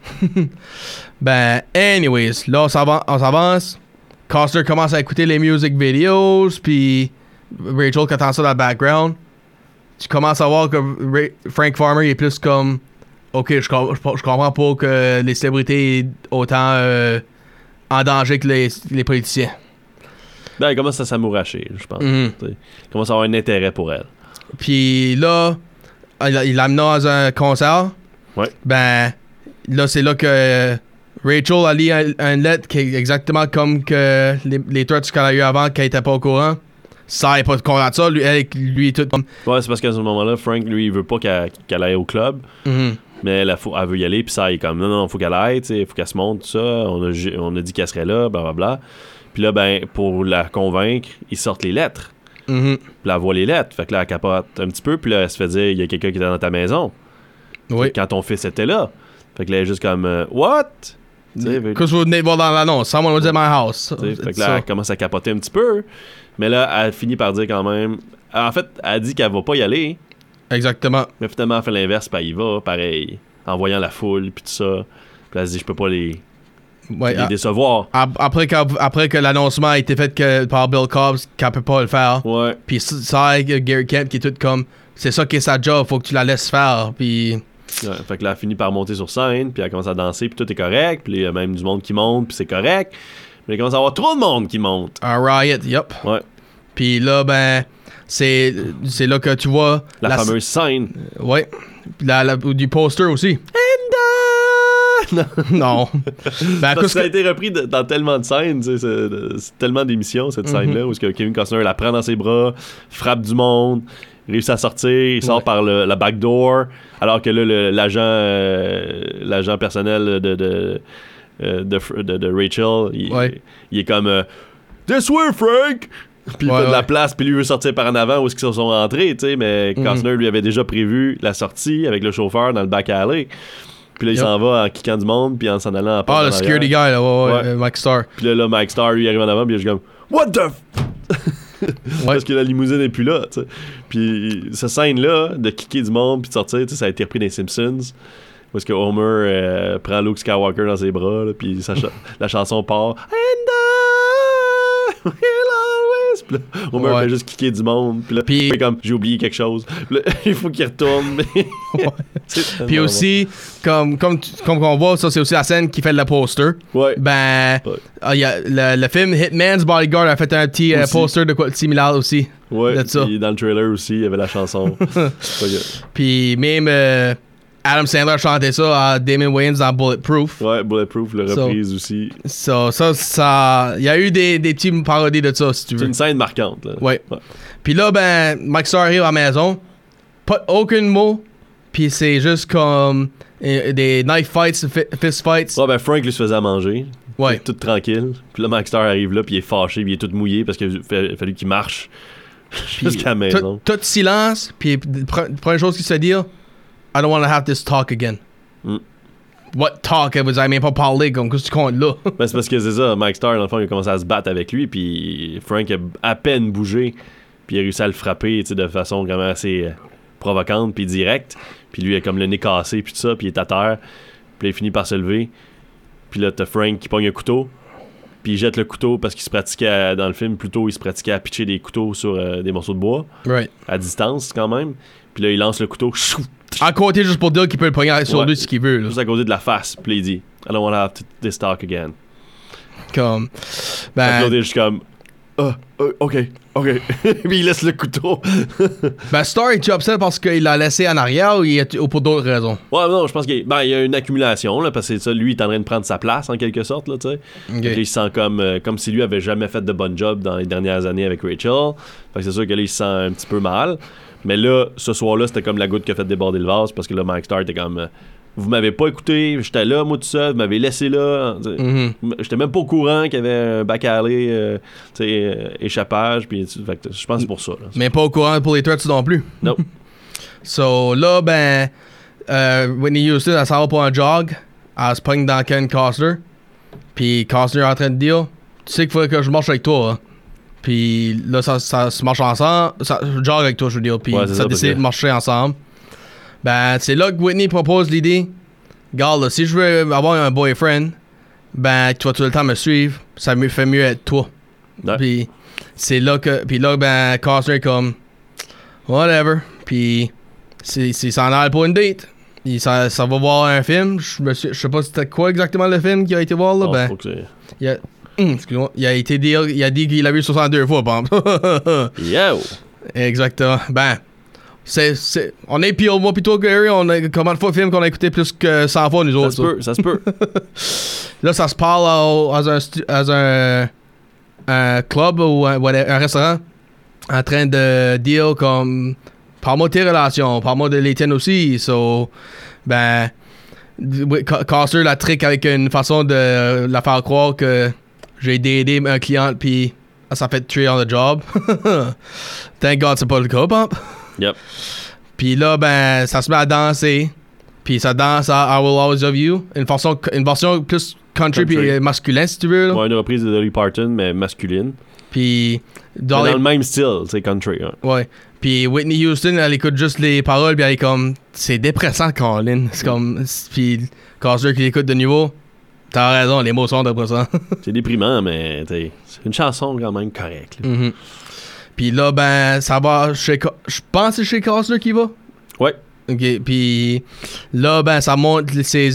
S1: Ben, anyways, là, on s'avance. Costner commence à écouter les music videos, puis Rachel qui attend ça dans le background. Tu commences à voir que Frank Farmer est plus comme... Ok, je comprends pas que les célébrités soient autant en danger que les politiciens.
S2: Ben, elle commence à s'amouracher, je pense.
S1: Mm-hmm.
S2: Il commence à avoir un intérêt pour elle.
S1: Puis là, il l'amène dans un concert.
S2: Ouais.
S1: Ben, là, c'est là que Rachel a lu une lettre qui est exactement comme que les threats qu'elle a eu avant, qu'elle était pas au courant. Ça, elle est pas content de ça. Lui est tout comme...
S2: Ouais, c'est parce qu'à ce moment-là, Frank, lui, il veut pas qu'elle aille au club.
S1: Mm-hmm.
S2: Mais elle veut y aller, puis ça, il est comme, non, faut qu'elle aille, il faut qu'elle se montre, tout ça. On a dit qu'elle serait là, blablabla. Puis là, ben, pour la convaincre, ils sortent les lettres.
S1: Mm-hmm.
S2: Puis là, elle voit les lettres. Fait que là, elle capote un petit peu, puis là, elle se fait dire, il y a quelqu'un qui était dans ta maison.
S1: Oui.
S2: Quand ton fils était là. Fait que là, elle est juste comme, what?
S1: Qu'est-ce que vous venez de voir dans l'annonce? Someone was at my house.
S2: Fait que là, elle commence à capoter un petit peu. Mais là, elle finit par dire quand même... En fait, elle dit qu'elle va pas y aller.
S1: Exactement.
S2: Mais finalement, elle fait l'inverse, puis elle y va, pareil. En voyant la foule, puis tout ça. Puis elle se dit, je peux pas les décevoir.
S1: Après que l'annoncement a été fait par Bill Cobbs, qu'elle peut pas le faire.
S2: Ouais.
S1: Puis ça, Gary Kemp qui est tout comme... C'est ça qui est sa job, faut que tu la laisses faire. Puis...
S2: Ouais, fait que là, elle finit par monter sur scène, puis elle commence à danser, puis tout est correct. Puis il y a même du monde qui monte, puis c'est correct. Mais il commence à avoir trop de monde qui monte.
S1: Un riot, yup.
S2: Ouais.
S1: Puis là, ben, c'est là que tu vois...
S2: La fameuse scène.
S1: Ouais. Du poster aussi. Non. Ben,
S2: Parce que ça a été repris dans tellement de scènes, c'est tellement d'émissions, cette scène-là, où Kevin Costner la prend dans ses bras, frappe du monde, réussit à sortir, il sort par la backdoor, alors que là, l'agent personnel de Rachel, il est comme This way, Frank! Puis il fait de la place, puis lui veut sortir par en avant où est-ce qu'ils sont rentrés, tu sais, mais Costner lui avait déjà prévu la sortie avec le chauffeur dans le back alley. Puis là, il s'en va en kickant du monde, puis en s'en allant en
S1: le security guy, là, ouais. Mike Starr.
S2: Puis là, Mike Starr, lui, arrive en avant, puis il est comme What the Parce que la limousine n'est plus là, tu sais. Puis cette scène-là, de kicker du monde, puis de sortir, tu sais, ça a été repris dans les Simpsons. Où est-ce que Homer prend Luke Skywalker dans ses bras, là, puis la chanson part. And Puis là, Homer fait juste kicker du monde. Puis là, il fait comme j'ai oublié quelque chose. Puis là, il faut qu'il retourne.
S1: Puis aussi, comme on voit, ça c'est aussi la scène qui fait le poster.
S2: Ouais.
S1: Ben, y a le film Hitman's Bodyguard a fait un petit poster de quoi similaire aussi.
S2: Ouais. Puis dans le trailer aussi, il y avait la chanson.
S1: Puis même Adam Sandler chantait ça à Damon Wayans dans Bulletproof.
S2: Ouais, Bulletproof, la reprise aussi.
S1: Ça, il y a eu des petits parodies de ça, si tu veux.
S2: C'est une scène marquante, là.
S1: Ouais. Puis là, ben, Mike Starr arrive à la maison, pas aucun mot, puis c'est juste comme des knife fights, fist fights.
S2: Ouais, ben, Frank lui se faisait à manger.
S1: Ouais.
S2: Tout tranquille. Puis là, Mike Starr arrive là, puis il est fâché, puis il est tout mouillé parce qu'il a fallu qu'il marche jusqu'à la maison.
S1: Tout silence, puis première chose qu'il se fait dire, I don't want to have this talk again. What talk? Vous avez même pas parlé, comme qu'est-ce que tu comptes là?
S2: Ben, c'est parce que c'est ça, Mike Starr, dans le fond, il a commencé à se battre avec lui, puis Frank a à peine bougé, puis il a réussi à le frapper de façon quand même assez provocante, puis directe. Puis lui, il a comme le nez cassé, puis tout ça, puis il est à terre. Puis là, il finit par se lever. Puis là, t'as Frank qui pogne un couteau, puis il jette le couteau parce qu'il se pratiquait, dans le film, plutôt, il se pratiquait à pitcher des couteaux sur des morceaux de bois.
S1: Right.
S2: À distance, quand même. Puis là, il lance le couteau.
S1: À côté, juste pour dire qu'il peut le pogner sur lui ce qu'il veut. Là.
S2: Juste à côté de la face. Puis là, il dit I don't want to have this talk again.
S1: Comme.
S2: Ben. Puis là, il est juste comme OK. Puis il laisse le couteau.
S1: Ben, Starr est-tu upset parce qu'il l'a laissé en arrière ou pour d'autres raisons?
S2: Ouais, non, je pense qu'il y a une accumulation, là, parce que ça, lui, il est en train de prendre sa place, en quelque sorte, là, tu sais.
S1: Okay.
S2: Il se sent comme si lui avait jamais fait de bon job dans les dernières années avec Rachel. Fait que c'est sûr que là, il se sent un petit peu mal. Mais là, ce soir-là, c'était comme la goutte qui a fait déborder le vase, parce que là, Mike Starr était comme vous m'avez pas écouté, j'étais là, moi tout seul, vous m'avez laissé là. J'étais même pas au courant qu'il y avait un back alley, échappage, puis fait que je pense que c'est pour ça. Là.
S1: Mais pas au courant pour les threats non plus.
S2: Non.
S1: So là, ben, Whitney Houston, elle s'en va pour un jog, elle se pogne dans Kevin Costner, puis Costner est en train de dire tu sais qu'il faudrait que je marche avec toi, hein? Puis là, ça se marche ensemble, je jog avec toi, je veux dire, puis ça décide de marcher ensemble. Ben, c'est là que Whitney propose l'idée regarde, là, si je veux avoir un boyfriend, ben, tu vas tout le temps me suivre. Ça me fait mieux être toi.
S2: Ouais.
S1: Puis c'est là que. Puis là, ben, Costner est comme. Whatever. Puis c'est s'en allait pour une date. Ça va voir un film. Je sais pas c'était quoi exactement le film qu'il a été voir, là.
S2: Oh,
S1: Ben,
S2: faut que c'est-
S1: il a. Excuse-moi. Il a dit qu'il l'a vu 62 fois, par exemple.
S2: Yo!
S1: Exactement. Ben. On est, puis moi pis toi, Gary, on a combien de fois de films qu'on a écouté plus que 100 fois, nous autres.
S2: Ça se peut.
S1: Là, ça se parle à un club ou un restaurant en train de dire comme parle-moi de tes relations, parle-moi de les tiennes aussi. So, ben, Costner la trick avec une façon de la faire croire que j'ai aidé un client puis ça fait tuer on the job. Thank God, c'est pas le cas, pop.
S2: Yep.
S1: Puis là, ben, ça se met à danser. Puis ça danse à I Will Always Love You. Une version plus country puis masculin, si tu veux. Là.
S2: Ouais, une reprise de Dolly Parton, mais masculine.
S1: Puis
S2: Dans le même style, c'est country. Hein.
S1: Ouais. Puis Whitney Houston, elle écoute juste les paroles, puis elle est comme... C'est dépressant, Colin. C'est comme... Puis Costner qui l'écoute de nouveau, t'as raison, les mots sont dépressants.
S2: C'est déprimant, mais c'est une chanson quand même correcte. Là.
S1: Mm-hmm. Puis là, ben, ça va chez... Je pense que c'est chez Costner qui va.
S2: Ouais.
S1: OK. Puis là, ben, ça monte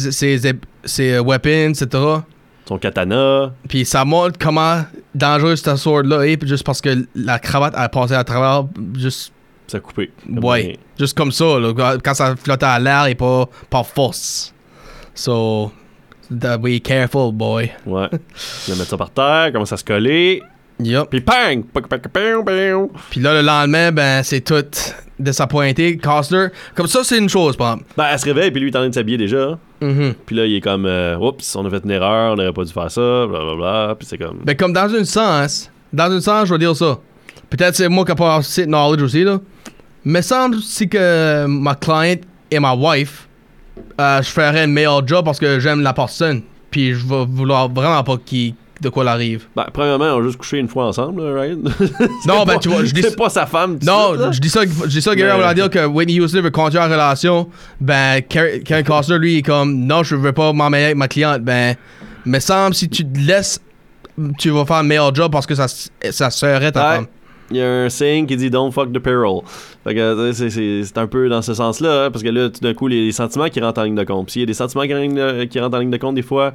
S1: ses weapons, etc.
S2: Son katana.
S1: Puis ça montre comment dangereuse cette sword-là est, juste parce que la cravate a passé à travers, juste...
S2: Ça a coupé.
S1: Ouais. Juste comme ça, là. Quand ça flottait à l'air et pas force. So, be careful, boy.
S2: Ouais. Il va mettre ça par terre, commence à se coller.
S1: Yup.
S2: Puis pang!
S1: Puis là, le lendemain, ben, c'est tout désappointé. Costner, comme ça, c'est une chose, par exemple.
S2: Ben, elle se réveille, puis lui, il est en train de s'habiller déjà.
S1: Mm-hmm.
S2: Puis là, il est comme, oups, on a fait une erreur, on n'aurait pas dû faire ça, blablabla. Puis c'est comme.
S1: Ben, comme dans un sens, je vais dire ça. Peut-être c'est moi qui n'ai pas assez de knowledge aussi, là. Mais semble si que ma cliente et ma wife, je ferais un meilleur job parce que j'aime la personne. Puis je vais vouloir vraiment pas de quoi elle arrive.
S2: Ben, premièrement, on a juste couché une fois ensemble, là, right?
S1: Non, ben, tu vois, je dis.
S2: C'est pas sa femme.
S1: Non,
S2: suite, là.
S1: je dis ça, Gary, on va dire que Whitney Houston veut continuer la relation. Ben, Karen Costner, lui, est comme, non, je veux pas m'emmêler avec ma cliente. Ben, mais semble si tu te laisses, tu vas faire un meilleur job parce que ça serait ta femme.
S2: Il y a un saying qui dit don't fuck the payroll. Fait que c'est un peu dans ce sens-là, hein, parce que là, tout d'un coup, les sentiments qui rentrent en ligne de compte. S'il y a des sentiments qui rentrent en ligne de compte, des fois,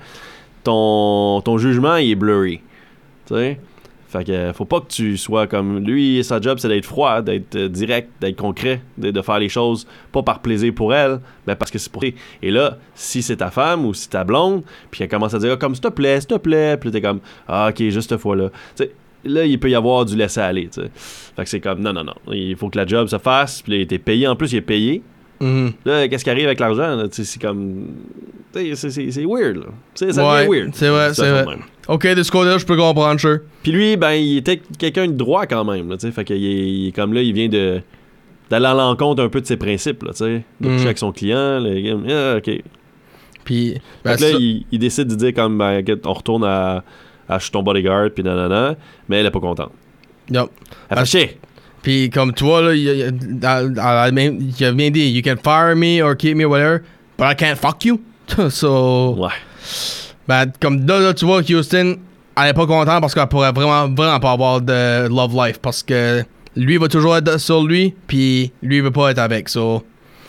S2: ton jugement, il est blurry. Tu sais? Fait que faut pas que tu sois comme lui, sa job, c'est d'être froid, d'être direct, d'être concret, de faire les choses pas par plaisir pour elle, mais parce que c'est pour toi. Et là, si c'est ta femme ou si ta blonde, puis elle commence à dire comme s'il te plaît, puis là, t'es comme ah, ok, juste cette fois-là. Tu sais, là, il peut y avoir du laisser-aller, tu sais. Fait que c'est comme, non, il faut que la job se fasse, puis là, il était payé, en plus, il est payé.
S1: Mm-hmm.
S2: Là, qu'est-ce qui arrive avec l'argent, là, tu sais, c'est comme... Tu sais, c'est weird, là. Ça
S1: ouais,
S2: devient weird.
S1: c'est vrai, c'est vrai.
S2: Même.
S1: OK, de ce côté-là, je peux comprendre, sure.
S2: Puis lui, ben, il était quelqu'un de droit, quand même, là, tu sais, fait qu'il est comme là, il vient d'aller à l'encontre un peu de ses principes, là, tu sais, de coucher avec son client, là, OK.
S1: Puis,
S2: ben, là, il décide de dire comme, ben, on retourne à je suis ton bodyguard, puis nanana, mais elle est pas contente.
S1: Yep.
S2: Elle fait chier.
S1: Puis comme tu vois, là, il a bien dit, you can fire me or keep me, whatever, but I can't fuck you. So,
S2: ouais.
S1: Ben, comme là, tu vois, Houston, elle est pas contente parce qu'elle pourrait vraiment pas avoir de love life parce que lui va toujours être sur lui, puis lui veut pas être avec. So,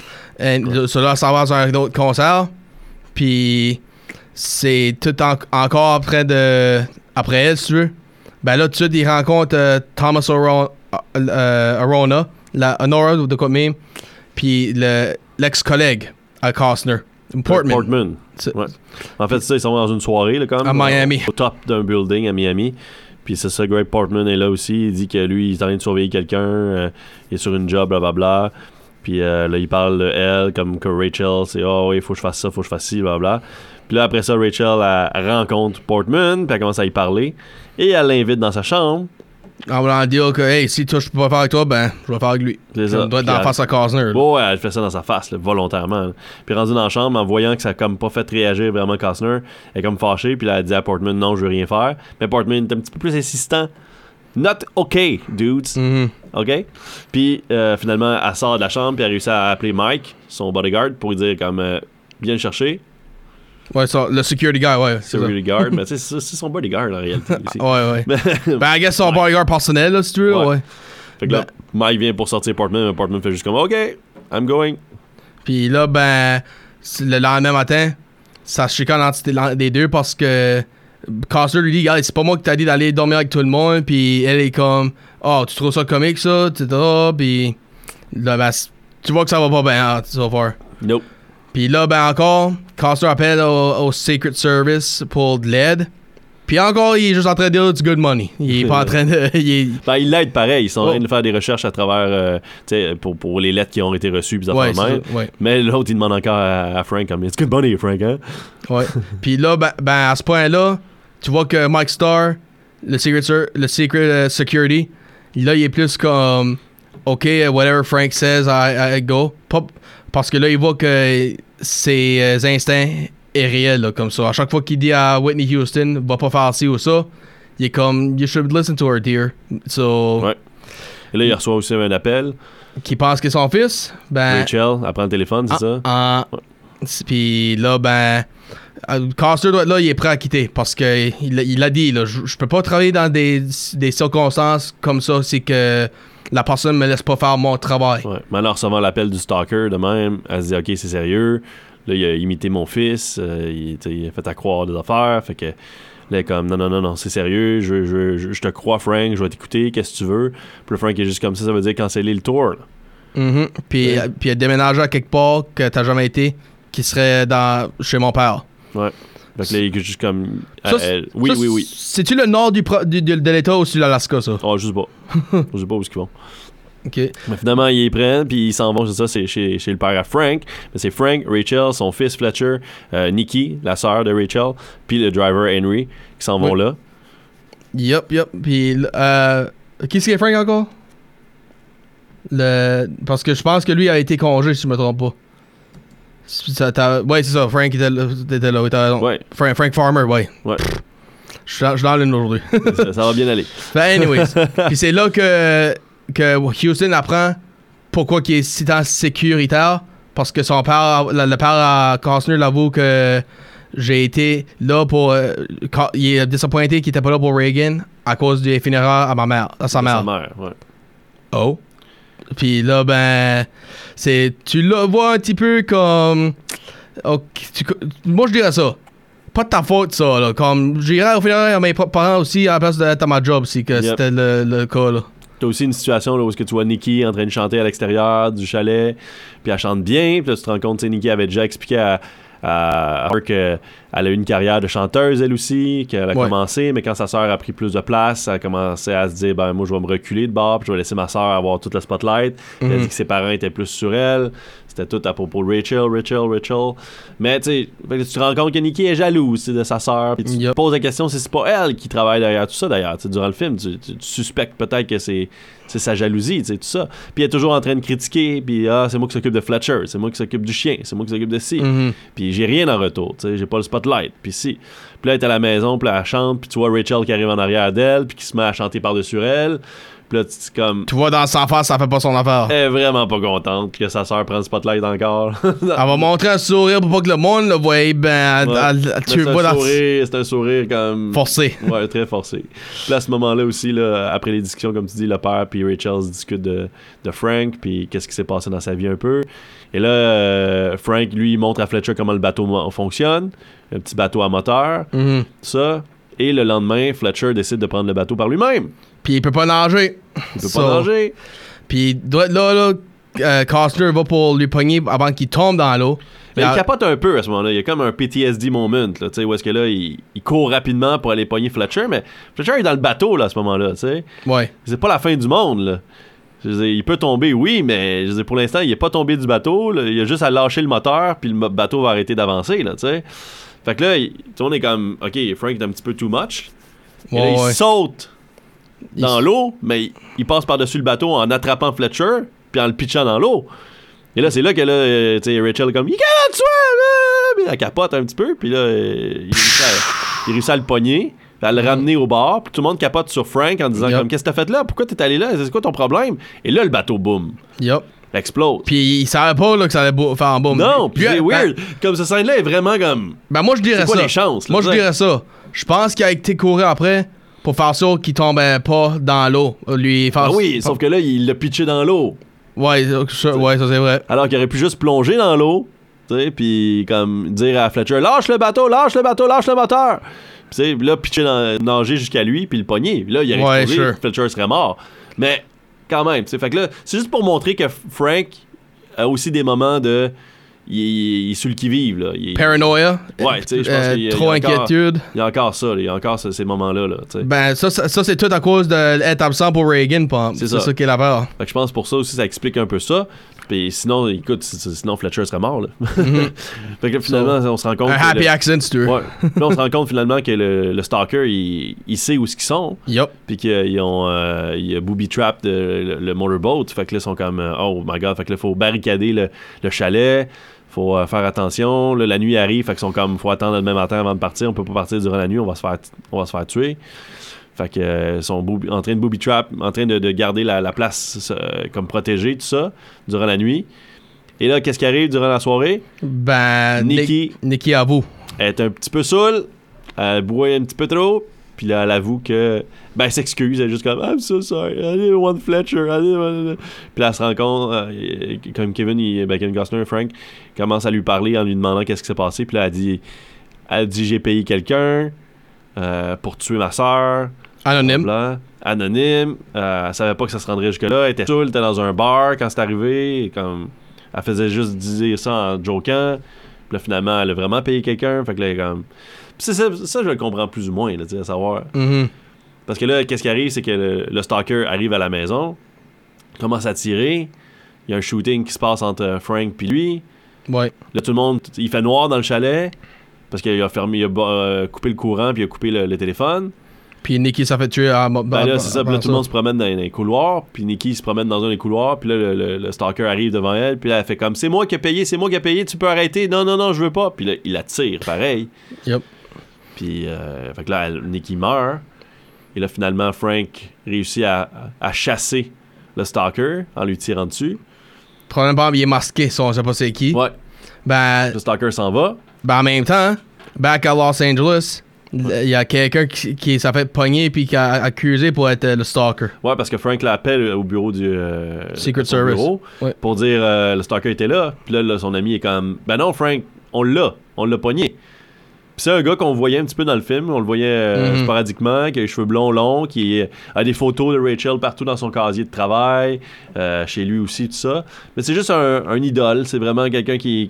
S1: là, ça va sur un autre concert, puis c'est tout encore après elle, si tu veux. Ben là, tout de suite, il rencontre Thomas Arona, Honora, de quoi même, puis l'ex-collègue à Costner, Portman.
S2: Ouais. En fait, ça, ils sont dans une soirée, là, quand même.
S1: À Miami.
S2: Au top d'un building à Miami. Puis c'est ça, Greg Portman est là aussi. Il dit que lui, il est en train de surveiller quelqu'un. Il est sur une job, blablabla. Puis là, il parle de elle, comme que Rachel, c'est « Oh, oui, il faut que je fasse ça, faut que je fasse ci, blablabla. » Puis là, après ça, Rachel, elle rencontre Portman, puis elle commence à y parler. Et elle l'invite dans sa chambre.
S1: En voulant dire que, hey, si toi, je peux pas faire avec toi, ben, je vais faire avec lui.
S2: C'est ça.
S1: Ça doit être dans la face à Costner.
S2: Bon, ouais, elle fait ça dans sa face, là, volontairement. Là. Puis rendue dans la chambre, en voyant que ça a comme pas fait réagir vraiment Costner, elle est comme fâchée, puis là, elle dit à Portman, non, je veux rien faire. Mais Portman est un petit peu plus insistant. Not okay, dudes.
S1: Mm-hmm.
S2: OK? Puis finalement, elle sort de la chambre, puis elle réussit à appeler Mike, son bodyguard, pour lui dire comme, viens le chercher.
S1: Ouais, ça, le security guy, ouais.
S2: C'est security guard, mais tu sais, c'est son bodyguard en réalité. Aussi.
S1: Ouais. Ben, I guess son bodyguard personnel, là, si tu veux, ouais.
S2: Fait que là, Mike vient pour sortir Portman, mais Portman fait juste comme OK, I'm going.
S1: Puis là, ben, le lendemain matin, ça se chicane entre les deux parce que Costner lui dit, regarde, c'est pas moi qui t'ai dit d'aller dormir avec tout le monde. Puis elle est comme, oh, tu trouves ça comique, ça, etc. Puis là, ben, tu vois que ça va pas bien, hein, so far.
S2: Nope.
S1: Puis là, ben encore, Costner appelle au Secret Service pour de l'aide. Puis encore, il est juste en train de dire du good money. Il est pas en train de...
S2: Ben, il l'aide pareil. Ils sont en train de faire des recherches à travers... pour les lettres qui ont été reçues. Puis mais l'autre, il demande encore à Frank comme, it's good money, Frank, hein?
S1: Ouais. Puis là, ben, à ce point-là, tu vois que Mike Starr, le Secret Security, là, il est plus comme... OK, whatever Frank says, I go. Parce que là, il voit que ses instincts est réel, là, comme ça. À chaque fois qu'il dit à Whitney Houston, va pas faire ci ou ça, il est comme, you should listen to her, dear. So,
S2: ouais. Et là, il reçoit aussi un appel.
S1: Qui pense que son fils, ben...
S2: Rachel, elle prend le téléphone, c'est ça?
S1: Puis là, ben... Costner, là, il est prêt à quitter parce que il a dit, là, je peux pas travailler dans des circonstances comme ça, c'est que la personne me laisse pas faire mon travail.
S2: Ouais. Mais en recevant l'appel du stalker de même, elle se dit, OK, c'est sérieux. Là, il a imité mon fils, il a fait à croire des affaires, fait que là, il est comme non, c'est sérieux, je te crois, Frank, je vais t'écouter, qu'est-ce que tu veux. Puis le Frank est juste comme ça veut dire canceller le tour.
S1: Mm-hmm. Puis il a déménagé à quelque part que t'as jamais été, qui serait chez mon père.
S2: Ouais. Fait que là, il est juste comme. Oui.
S1: C'est-tu le nord de l'État ou c'est l'Alaska, ça?
S2: Oh, je sais pas. Je sais pas où ils vont.
S1: OK.
S2: Mais finalement, ils les prennent, puis ils s'en vont, c'est ça, c'est chez le père à Frank. Mais c'est Frank, Rachel, son fils Fletcher, Nikki, la sœur de Rachel, puis le driver Henry, qui s'en vont là.
S1: Yup. Puis, qu'est-ce qu'il y a Frank encore? Parce que je pense que lui a été congé, si je me trompe pas. Ouais, c'est ça, Frank était là.
S2: Ouais.
S1: Frank Farmer, ouais. Je suis dans l'une aujourd'hui.
S2: ça va bien aller.
S1: Ben, anyways. Puis c'est là que Houston apprend pourquoi il est si tant sécuritaire. Parce que son père, le père à Costner l'avoue que j'ai été là pour... il est disappointé qu'il était pas là pour Reagan à cause des funérailles à sa mère.
S2: Ouais.
S1: Oh. Puis là, ben... tu le vois un petit peu comme... moi, je dirais ça. Pas de ta faute, ça, là. Comme, j'irais au funérailles à mes parents aussi à la place d'être à ma job, si que c'était le cas, là.
S2: T'as aussi une situation là, où tu vois Nikki en train de chanter à l'extérieur du chalet, puis elle chante bien, puis là, tu te rends compte que Nikki avait déjà expliqué à qu'elle a eu une carrière de chanteuse, elle aussi, qu'elle a commencé, mais quand sa sœur a pris plus de place, elle a commencé à se dire, ben moi, je vais me reculer de bord, puis je vais laisser ma sœur avoir tout le spotlight. Elle a dit que ses parents étaient plus sur elle. C'était tout à propos de Rachel. Mais tu te rends compte que Nikki est jalouse de sa sœur. Puis tu te poses la question si c'est pas elle qui travaille derrière tout ça, d'ailleurs. Durant le film, tu suspectes peut-être que c'est sa jalousie, tout ça. Puis elle est toujours en train de critiquer, puis c'est moi qui s'occupe de Fletcher, c'est moi qui s'occupe du chien, c'est moi qui s'occupe de ci. Puis j'ai rien en retour, j'ai pas le spotlight. Puis si. Puis là, elle est à la maison, puis là, elle chante, puis tu vois Rachel qui arrive en arrière d'elle, puis qui se met à chanter par-dessus elle. Puis là, tu vois
S1: dans sa face, ça fait pas son affaire.
S2: Elle est vraiment pas contente que sa sœur prenne le spotlight encore.
S1: Elle va montrer un sourire pour pas que le monde le voie.
S2: C'est un sourire comme...
S1: forcé.
S2: Ouais, très forcé. Puis à ce moment-là aussi, là, après les discussions, comme tu dis, le père puis Rachel se discutent de Frank, puis qu'est-ce qui s'est passé dans sa vie un peu. Et là, Frank, lui, il montre à Fletcher comment le bateau fonctionne. Un petit bateau à moteur. Ça. Et le lendemain, Fletcher décide de prendre le bateau par lui-même.
S1: Puis il peut pas nager. Puis il doit être là, Costner va pour lui pogner avant qu'il tombe dans l'eau.
S2: Mais il capote un peu à ce moment-là. Il y a comme un PTSD moment, là, où est-ce que là, il court rapidement pour aller pogner Fletcher, mais Fletcher est dans le bateau là, à ce moment-là. T'sais.
S1: Ouais.
S2: C'est pas la fin du monde. Là. Je veux dire, il peut tomber, oui, mais je veux dire, pour l'instant, il est pas tombé du bateau. Là. Il a juste à lâcher le moteur, puis le bateau va arrêter d'avancer. Là, t'sais. Fait que là, tout le monde est comme, OK, Frank est un petit peu too much. Et là, il saute dans l'eau, mais il passe par-dessus le bateau en attrapant Fletcher, puis en le pitchant dans l'eau. Et là, c'est là que là, Rachel est comme, il cannot swim! Puis elle capote un petit peu, puis là, il réussit à le pogner, à le ramener au bord, puis tout le monde capote sur Frank en disant, comme, qu'est-ce que t'as fait là? Pourquoi t'es allé là? C'est quoi ton problème? Et là, le bateau boum. explose.
S1: Puis il savait pas là, que ça allait faire un boom.
S2: Non, puis c'est
S1: ben-
S2: weird. Comme ce scène-là est vraiment comme...
S1: Ben moi je dirais
S2: C'est quoi
S1: ça.
S2: les chances, là,
S1: Moi je
S2: t'sais?
S1: dirais ça. Je pense qu'il a été courir après pour faire sûr qu'il tombait pas dans l'eau. Lui faire.
S2: Ah oui, sauf que là, il l'a pitché dans l'eau.
S1: Ouais, ça c'est vrai.
S2: Alors qu'il aurait pu juste plonger dans l'eau, tu sais, puis comme dire à Fletcher, lâche le bateau, lâche le moteur. Puis tu sais, là, pitcher nager jusqu'à lui, puis le pogner. Puis là, il aurait explosé,
S1: sure.
S2: Fletcher serait mort. Mais quand même, tu sais, fait que là, c'est juste pour montrer que Frank a aussi des moments de... Il est sur le qui-vive, là.
S1: Paranoia.
S2: Ouais, tu sais, je pense qu'il y a
S1: trop
S2: encore-
S1: inquiétude.
S2: Il y a encore ça, là, il y a encore ces moments-là, là, tu sais.
S1: Ben ça c'est tout à cause d'être absent pour Reagan. C'est
S2: ça.
S1: ça qui est l'affaire.
S2: Fait que je pense pour ça aussi, ça explique un peu ça. Puis sinon, écoute, sinon Fletcher serait mort, là. Fait que là, finalement, on se rend compte...
S1: Un
S2: que
S1: happy accident, si tu veux.
S2: Ouais. Là, on se rend compte finalement que le stalker, il sait où ils sont.
S1: Yup.
S2: Puis qu'il y a booby trap le motorboat. Fait que là, ils sont comme oh my god. Fait que là, il faut barricader le chalet. Faut faire attention. Là, la nuit arrive. Fait qu'ils sont comme faut attendre le demain matin avant de partir. On peut pas partir durant la nuit. On va se faire tuer. Fait que ils sont en train de booby trap, en train de garder la place comme protégée, tout ça, durant la nuit. Et là, qu'est-ce qui arrive durant la soirée?
S1: Ben Nikki avoue.
S2: Elle est un petit peu saoule, elle boit un petit peu trop, puis là, elle avoue que... Ben, elle s'excuse, elle est juste comme « I'm so sorry, I didn't want Fletcher, I didn't want... » Puis là, elle se rend compte, comme Kevin Costner, Frank, commence à lui parler en lui demandant qu'est-ce qui s'est passé, puis là, elle dit j'ai payé quelqu'un pour tuer ma sœur.
S1: Anonyme.
S2: Blanc, anonyme. Elle savait pas que ça se rendrait jusque-là. Elle était saoule, elle était dans un bar quand c'est arrivé. Comme, elle faisait juste dire ça en jokant. Puis là, finalement, elle a vraiment payé quelqu'un. Fait que là, elle est comme... Puis ça, je le comprends plus ou moins, là, à savoir.
S1: Mm-hmm.
S2: Parce que là, qu'est-ce qui arrive, c'est que le stalker arrive à la maison, commence à tirer. Il y a un shooting qui se passe entre Frank puis lui.
S1: Ouais.
S2: Là, tout le monde... Il fait noir dans le chalet parce qu'il a coupé le courant puis il a coupé le téléphone.
S1: Puis Nikki s'est fait tuer à...
S2: Ben là, c'est ça. Puis là, tout le monde se promène dans les couloirs. Puis Nikki se promène dans un des couloirs. Puis là, le stalker arrive devant elle. Puis là, elle fait comme c'est moi qui ai payé, tu peux arrêter. Non, je veux pas. Puis là, il la tire, pareil.
S1: Yep.
S2: Puis, fait que là, Nikki meurt. Et là, finalement, Frank réussit à chasser le stalker en lui tirant dessus.
S1: Probablement, il est masqué, ça, on sait pas c'est qui.
S2: Ouais.
S1: Ben,
S2: Le stalker s'en va.
S1: ben, en même temps, back à Los Angeles, il y a quelqu'un qui s'est fait pogner puis qui a accusé pour être le stalker.
S2: Ouais, parce que Frank l'appelle au bureau du
S1: Secret
S2: son
S1: Service.
S2: bureau
S1: Ouais.
S2: pour dire le stalker était là. Puis là, son ami est comme ben non, Frank, on l'a pogné. Puis c'est un gars qu'on voyait un petit peu dans le film, on le voyait sporadiquement, qui a les cheveux blonds longs, qui a des photos de Rachel partout dans son casier de travail, chez lui aussi, tout ça. Mais c'est juste un idole, c'est vraiment quelqu'un qui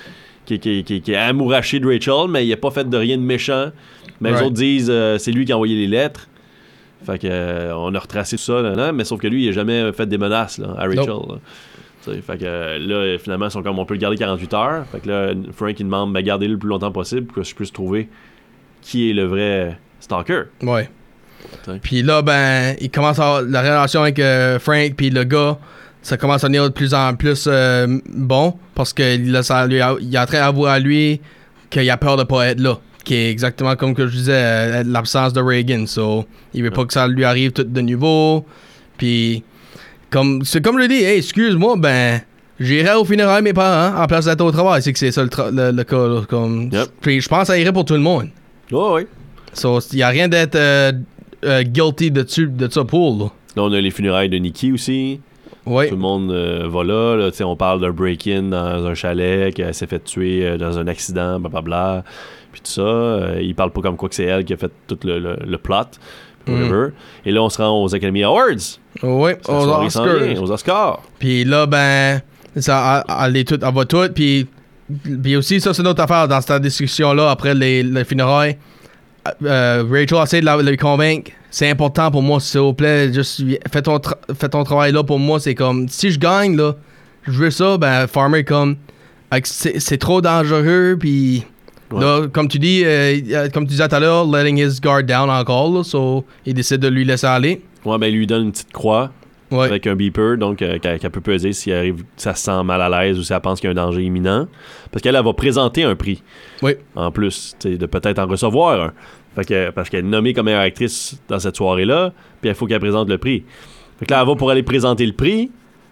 S2: est amouraché de Rachel, mais il n'a pas fait de rien de méchant. Mais les autres disent c'est lui qui a envoyé les lettres. Fait que on a retracé tout ça, là, mais sauf que lui, il n'a jamais fait des menaces là, à Rachel. Là. Fait que là, finalement, ils sont comme on peut le garder 48 heures. Fait que là, Frank il demande gardez-le le plus longtemps possible pour que je puisse trouver qui est le vrai stalker.
S1: Ouais.
S2: T'sais.
S1: Puis là, ben, il commence à avoir la relation avec Frank puis le gars. Ça commence à devenir de plus en plus bon parce que là, il est en train d'avouer à lui qu'il a peur de pas être là. Qui est exactement comme que je disais, l'absence de Reagan. So, il veut pas que ça lui arrive tout de nouveau. Puis, c'est comme je dis, hey, excuse-moi, ben, j'irai au funérailles de mes parents en place d'être au travail. C'est que c'est ça le cas. Là, comme,
S2: Yep.
S1: Puis, je pense que ça irait pour tout le monde.
S2: Oh, oui.
S1: So, il n'y a rien d'être guilty de ça pour, là.
S2: Là, on a les funérailles de Nikki aussi.
S1: Ouais.
S2: Tout le monde va là. On parle d'un break-in dans un chalet, qu'elle s'est fait tuer dans un accident, blablabla. Puis tout ça. Il parle pas comme quoi que c'est elle qui a fait tout le plot. Whatever. Et là, on se rend aux Academy Awards.
S1: Ouais,
S2: La soirée s'en vient, aux Oscars.
S1: Puis là, ben, ça, elle va toutes. Puis aussi, ça, c'est une autre affaire dans cette discussion-là après les funérailles. Rachel a essayé de la convaincre. C'est important pour moi, s'il vous plaît. Juste fais ton travail là pour moi. C'est comme, si je gagne, là, je veux ça. Ben, Farmer, comme, c'est trop dangereux. Puis là, comme tu dis, comme tu disais tout à l'heure, letting his guard down encore. Là, so, il décide de lui laisser aller.
S2: Ouais, ben, il lui donne une petite croix.
S1: Ouais.
S2: Avec un beeper, donc qu'elle peut peser si ça se sent mal à l'aise ou si elle pense qu'il y a un danger imminent. Parce qu'elle va présenter un prix.
S1: Oui.
S2: En plus, de peut-être en recevoir un. Parce qu'elle est nommée comme meilleure actrice dans cette soirée-là, puis il faut qu'elle présente le prix. Fait que là, elle va pour aller présenter le prix,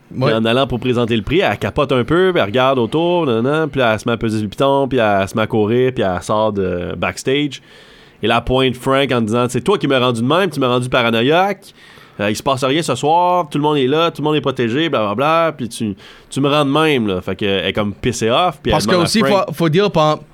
S2: Puis en allant pour présenter le prix, elle capote un peu, puis elle regarde autour, puis là, elle se met à peser le piton, puis elle se met à courir, puis elle sort de backstage. Et là, elle pointe Frank en disant, c'est toi qui m'as rendu de même, tu m'as rendu paranoïaque. Il se passe rien ce soir, tout le monde est là, tout le monde est protégé, blablabla, puis tu me rends de même, là. Fait qu'elle est comme pissée off. Puis
S1: parce que aussi, faut dire,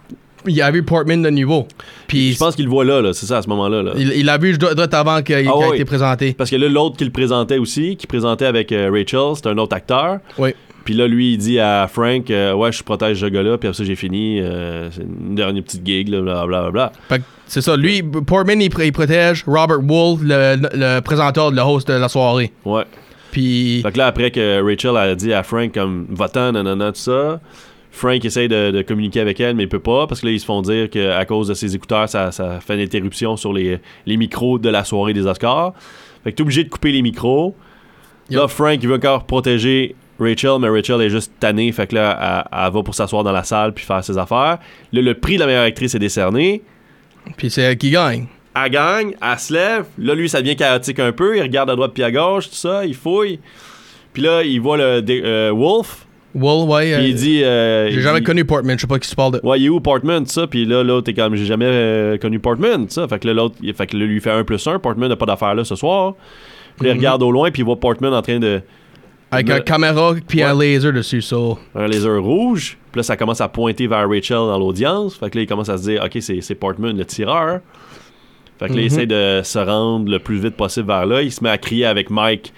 S1: il y a vu Portman de nouveau. Puis
S2: je pense qu'il le voit là, c'est ça, à ce moment-là. Là.
S1: Il l'a vu droit avant qu'il a été présenté.
S2: Parce que là, l'autre qui le présentait aussi, qui présentait avec Rachel, c'est un autre acteur.
S1: Oui.
S2: Puis là, lui, il dit à Frank, ouais, je protège ce gars-là, puis après ça, j'ai fini. C'est une dernière petite gig, là, blablabla.
S1: Fait que c'est ça. Lui, Portman, il protège Robert Wool, le présentateur, le host de la soirée.
S2: Ouais.
S1: Puis.
S2: Fait que là, après que Rachel a dit à Frank, comme, va-t'en, nanana, tout ça. Frank essaye de communiquer avec elle, mais il peut pas, parce que là, ils se font dire qu'à cause de ses écouteurs, ça fait une interruption sur les micros de la soirée des Oscars. Fait que t'es obligé de couper les micros. Là, Frank, il veut encore protéger Rachel, mais Rachel est juste tannée. Fait que là, elle va pour s'asseoir dans la salle puis faire ses affaires. Là, le prix de la meilleure actrice est décerné.
S1: Puis c'est elle qui gagne.
S2: Elle gagne, elle se lève. Là, lui, ça devient chaotique un peu. Il regarde à droite puis à gauche, tout ça. Il fouille. Puis là, il voit le Wolf.
S1: Wool, ouais.
S2: Puis il dit...
S1: j'ai jamais connu Portman, je sais pas qui se parle de...
S2: Ouais, il est où Portman, tout ça? Puis là, l'autre est comme, j'ai jamais connu Portman, tout ça. Fait que là, l'autre, lui fait 1+1. Portman n'a pas d'affaire là ce soir. Puis il regarde au loin, puis il voit Portman en train de...
S1: Avec une caméra, puis un laser dessus, ça.
S2: Un laser rouge. Puis là, ça commence à pointer vers Rachel dans l'audience. Fait que là, il commence à se dire, OK, c'est Portman, le tireur. Fait que là, il essaie de se rendre le plus vite possible vers là. Il se met à crier avec Mike,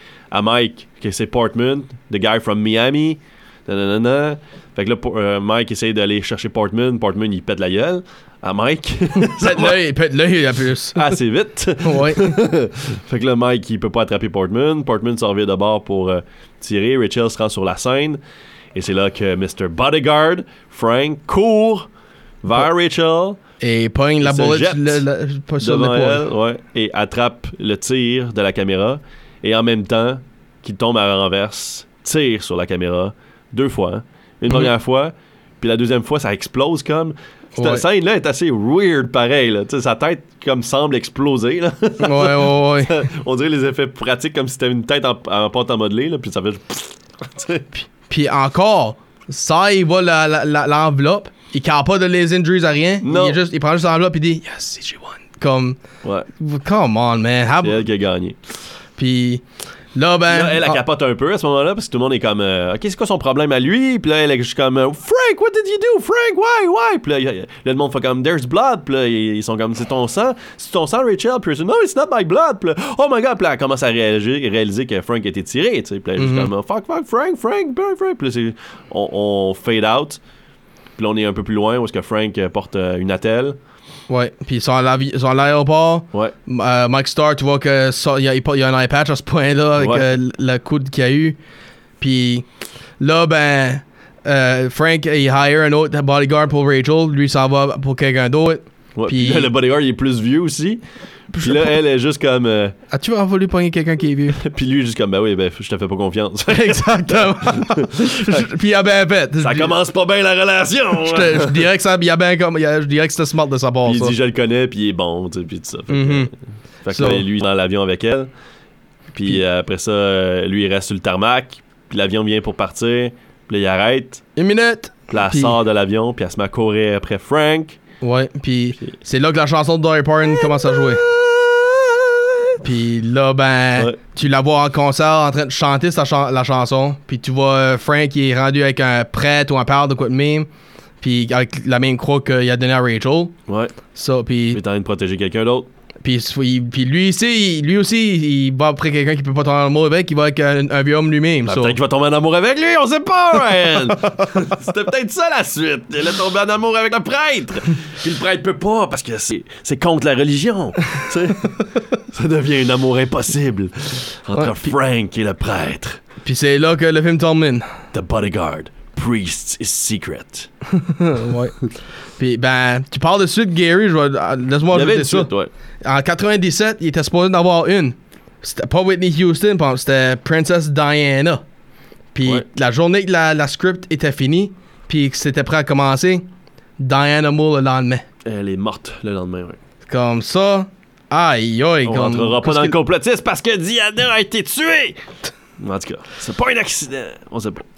S2: que c'est Portman, the guy from Miami. Nanana. Fait que là, Mike essaye d'aller chercher Portman. Portman, il pète la gueule à Mike.
S1: Il pète l'œil à plus.
S2: Assez vite.
S1: Ouais.
S2: Fait que là, Mike, il peut pas attraper Portman. Portman s'en revient de bord pour tirer. Rachel se rend sur la scène. Et c'est là que Mr. Bodyguard, Frank, court vers Rachel.
S1: Et pogne la boulette sur l'épaule.
S2: Ouais, et attrape le tir de la caméra. Et en même temps, qu'il tombe à renverse, tire sur la caméra. 2 fois. Hein. Une première fois, puis la deuxième fois, ça explose comme. Cette scène-là est assez weird, pareil. Là. Sa tête comme semble exploser. Là.
S1: Ouais.
S2: On dirait les effets pratiques comme si c'était une tête en pâte à modeler, là, puis ça fait.
S1: Puis encore, ça, il voit l'enveloppe. Il ne pas de les injuries à rien.
S2: Non.
S1: Il prend juste l'enveloppe et il dit Yes, CJ won. Comme.
S2: Ouais.
S1: Come on, man.
S2: C'est elle qui a gagné.
S1: Puis. Là,
S2: elle capote un peu à ce moment-là parce que tout le monde est comme OK, c'est quoi son problème à lui? Puis là, elle est juste comme Frank, what did you do? Frank, why? Puis là, le monde fait comme There's blood. Puis là, ils sont comme C'est ton sang, Rachel? Puis elle dit No, it's not my blood. Puis là, oh my god. Puis là, elle commence à réaliser que Frank a été tiré. Puis là, elle est juste comme Fuck, Frank. Puis là, on fade out. Puis là, on est un peu plus loin où est-ce que Frank porte une attelle.
S1: Ouais, puis ils sont à l'aéroport.
S2: Ouais.
S1: Mike Starr, tu vois que il y a un eye patch à ce point-là avec le coude qu'il y a eu. Puis là, Frank, il hire un autre bodyguard pour Rachel. Lui, s'en va pour quelqu'un d'autre.
S2: Ouais, puis là, le bodyguard, il est plus vieux aussi. Puis là, elle est juste comme...
S1: As-tu voulu pogner quelqu'un qui est vieux?
S2: Puis lui, juste comme, oui, je te fais pas confiance.
S1: Exactement. Puis il a bien fait.
S2: Ça commence pas bien la relation.
S1: Je dirais que je dirais que c'était smart de sa part.
S2: Puis il dit, je le connais, puis il est bon, tu sais, puis tout ça. Fait que lui, dans l'avion avec elle. Puis après ça, lui, il reste sur le tarmac. Puis l'avion vient pour partir. Puis là, il arrête.
S1: 1 minute.
S2: Puis là, elle sort de l'avion, puis elle se met à courir après Frank.
S1: Ouais, puis c'est là que la chanson de Dolly Parton commence à jouer. Puis là, tu la vois en concert en train de chanter la chanson. Puis tu vois Frank qui est rendu avec un prêtre ou un père de quoi de même. Puis avec la même croix qu'il a donné à Rachel.
S2: Ouais.
S1: Ça, puis...
S2: Il est en train de protéger quelqu'un d'autre.
S1: Puis lui aussi, il va après quelqu'un qui peut pas tomber en amour avec. Il va avec un vieux homme lui-même.
S2: Peut-être qu'il va tomber en amour avec lui, on sait pas, man. C'était peut-être ça la suite. Il est tombé en amour avec le prêtre. Puis le prêtre peut pas parce que c'est contre la religion. Ça devient un amour impossible entre Frank et le prêtre.
S1: Puis c'est là que le film termine.
S2: The bodyguard, priest's secret.
S1: Ouais. Puis tu parles de suite, Gary, laisse-moi ajouter ça.
S2: Suite, ouais.
S1: En 97, il était supposé en avoir une. C'était pas Whitney Houston, c'était Princess Diana. Puis la journée que la script était finie, puis que c'était prêt à commencer, Diana mourt le lendemain.
S2: Elle est morte le lendemain, oui.
S1: Comme ça, aïe.
S2: On rentrera pas dans le complotisme parce que Diana a été tuée. En tout cas, c'est pas un accident. On sait pas.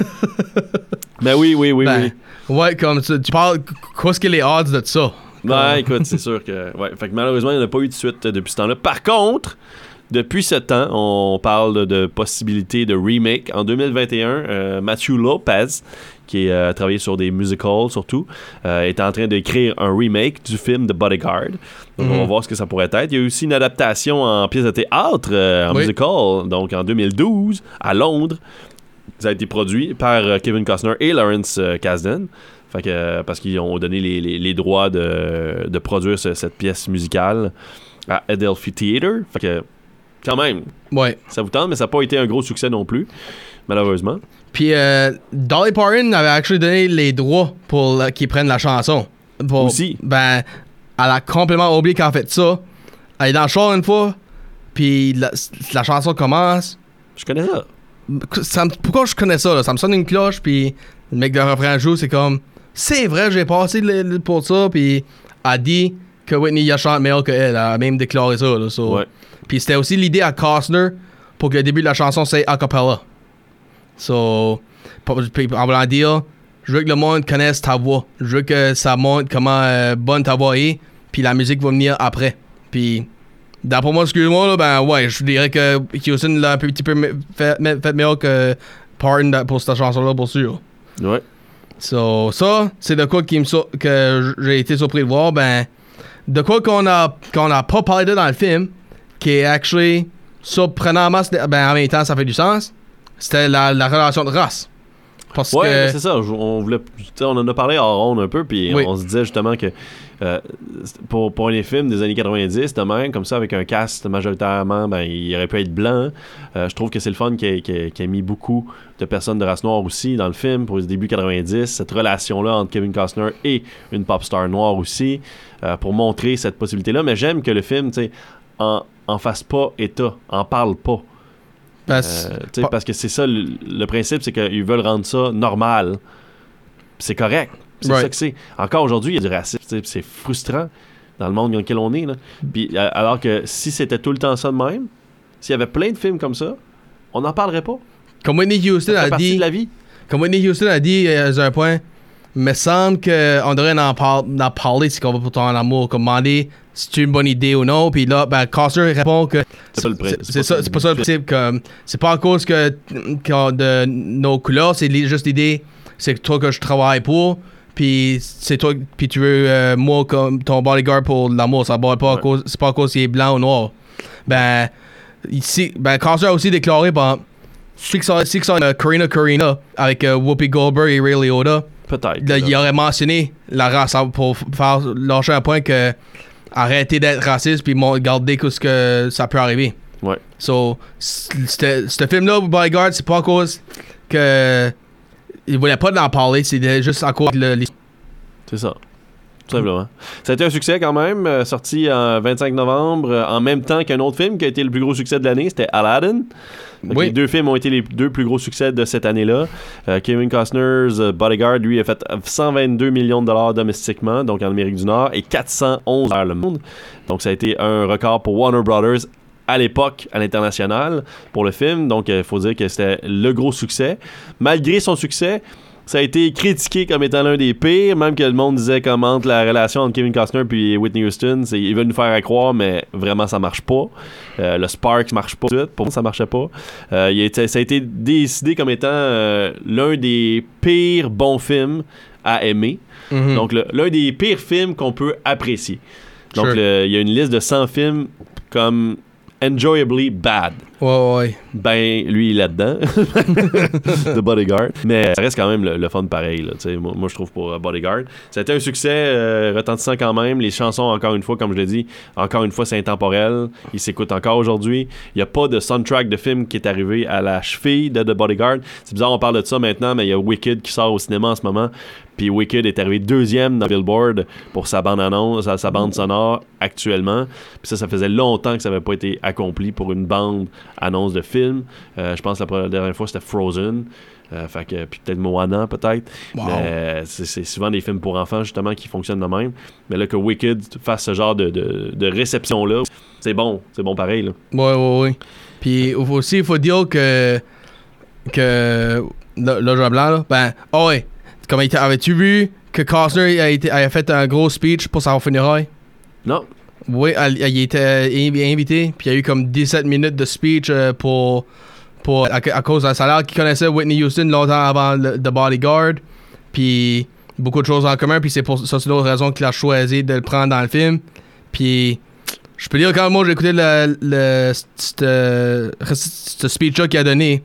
S2: Mais oui.
S1: Ouais, comme ça, tu parles, qu'est-ce que les odds de ça?
S2: Ouais, écoute, c'est sûr que... Ouais, fait que malheureusement, il n'y en a pas eu de suite depuis ce temps-là. Par contre, depuis ce temps, on parle de possibilités de remake. En 2021, Matthew Lopez, qui a travaillé sur des musicals surtout, est en train d'écrire un remake du film The Bodyguard. Donc, on va voir ce que ça pourrait être. Il y a eu aussi une adaptation en pièce de théâtre, en musical, donc en 2012, à Londres. Ça a été produit par Kevin Costner et Lawrence Kasdan. Fait que, parce qu'ils ont donné les droits de produire cette pièce musicale à Adelphi Theatre. Fait que, quand même, ça vous tente, mais ça n'a pas été un gros succès non plus, malheureusement.
S1: Puis Dolly Parton avait actually donné les droits pour qu'ils prennent la chanson.
S2: Aussi.
S1: Ben, elle a complètement oublié qu'elle a fait ça. Elle est dans le char une fois, puis la chanson commence.
S2: Je connais ça.
S1: Pourquoi je connais ça? Là? Ça me sonne une cloche, puis le mec de refrain joue, c'est comme... C'est vrai, j'ai passé pour ça, puis elle dit que Whitney a chanté meilleur qu'elle. Elle a même déclaré ça. Là, so.
S2: Ouais.
S1: Puis c'était aussi l'idée à Costner pour que le début de la chanson c'est a cappella. So, en voulant dire, je veux que le monde connaisse ta voix. Je veux que ça montre comment bonne ta voix est, puis la musique va venir après. Puis, d'après moi, excuse-moi, là, ben ouais, je dirais que Houston l'a un petit peu fait meilleur que Parton pour cette chanson-là, pour sûr.
S2: Ouais.
S1: So, ça, c'est de quoi que j'ai été surpris de voir. Ben, de quoi qu'on a pas parlé de dans le film, qui est actually surprenamment, ben, en même temps, ça fait du sens. C'était la relation de race. Parce que...
S2: c'est ça. On en a parlé hors ronde un peu, puis on se disait justement que pour un film des années 90, de même, comme ça, avec un cast majoritairement, ben, il aurait pu être blanc. Je trouve que c'est le fun qui a mis beaucoup de personnes de race noire aussi dans le film pour les débuts 90. Cette relation-là entre Kevin Costner et une pop star noire aussi, pour montrer cette possibilité-là. Mais j'aime que le film, tu sais, en fasse pas état, en parle pas. Parce que c'est ça, le principe, c'est qu'ils veulent rendre ça normal. C'est correct. C'est ça que c'est. Encore aujourd'hui, il y a du racisme. C'est frustrant dans le monde dans lequel on est. Là. Puis, alors que si c'était tout le temps ça de même, s'il y avait plein de films comme ça, on n'en parlerait pas.
S1: Comme Whitney Houston a dit...
S2: de la vie.
S1: Comme Whitney Houston a dit à un point, il me semble qu'on devrait en parler si on va pour ton amour, comme demander si c'est une bonne idée ou non. Puis là, ben, Costner répond que c'est pas ça le principe. C'est pas à cause que de nos couleurs, c'est juste l'idée, c'est toi que je travaille pour. Puis c'est toi, puis tu veux moi comme ton bodyguard pour l'amour. Ça va pas c'est pas à cause qu'il est blanc ou noir. Ben, ici, Costner a aussi déclaré, si que ça Karina avec Whoopi Goldberg et Ray Liotta.
S2: Peut-être.
S1: Là, il aurait mentionné la race pour faire lâcher un point que arrêter d'être raciste puis garder ce que ça peut arriver.
S2: Ouais.
S1: So, ce film-là, Bodyguard, c'est pas à cause que il voulait pas en parler, c'est juste à cause de l'histoire. C'est ça.
S2: Tout simplement. Ça a été un succès quand même, sorti en 25 novembre, en même temps qu'un autre film qui a été le plus gros succès de l'année, c'était Aladdin. Les deux films ont été les deux plus gros succès de cette année-là. Kevin Costner's Bodyguard, lui, a fait 122 millions de dollars domestiquement, donc en Amérique du Nord, et 411 vers le monde. Donc ça a été un record pour Warner Brothers à l'époque, à l'international, pour le film. Donc il faut dire que c'était le gros succès. Malgré son succès, ça a été critiqué comme étant l'un des pires, même que le monde disait comme entre la relation entre Kevin Costner et Whitney Houston, ils veulent nous faire croire, mais vraiment ça marche pas. Le Sparks marche pas tout de suite, pour moi ça marchait pas. Ça a été décidé comme étant l'un des pires bons films à aimer. Mm-hmm. Donc l'un des pires films qu'on peut apprécier. Donc il y a une liste de 100 films comme enjoyably bad.
S1: Ouais.
S2: Ben, lui, il est là-dedans. The Bodyguard. Mais ça reste quand même le fun pareil. Là, moi, je trouve pour Bodyguard. Ça a été un succès retentissant quand même. Les chansons, encore une fois, comme je l'ai dit, encore une fois, c'est intemporel. Ils s'écoutent encore aujourd'hui. Il n'y a pas de soundtrack de film qui est arrivé à la cheville de The Bodyguard. C'est bizarre, on parle de ça maintenant, mais il y a Wicked qui sort au cinéma en ce moment. Puis Wicked est arrivé 2e dans Billboard pour sa bande-annonce, sa bande sonore actuellement. Puis ça faisait longtemps que ça n'avait pas été accompli pour une bande annonce de film. Je pense que la dernière fois, c'était Frozen. Fait que, puis peut-être Moana, peut-être.
S1: Wow.
S2: Mais c'est souvent des films pour enfants, justement, qui fonctionnent de même. Mais là, que Wicked fasse ce genre de réception-là, c'est bon pareil. Là.
S1: Ouais. Puis aussi, il faut dire que là, je blanc, là. Ben, ouais. Comme avais-tu vu que Costner a fait un gros speech pour sa funéraille?
S2: Non.
S1: Oui, il était invité, puis il y a eu comme 17 minutes de speech à cause d'un salaire qu'il connaissait Whitney Houston longtemps avant The Bodyguard, puis beaucoup de choses en commun, puis c'est l'autre raison qu'il a choisi de le prendre dans le film. Puis je peux dire quand moi j'ai écouté ce speech-là qu'il a donné,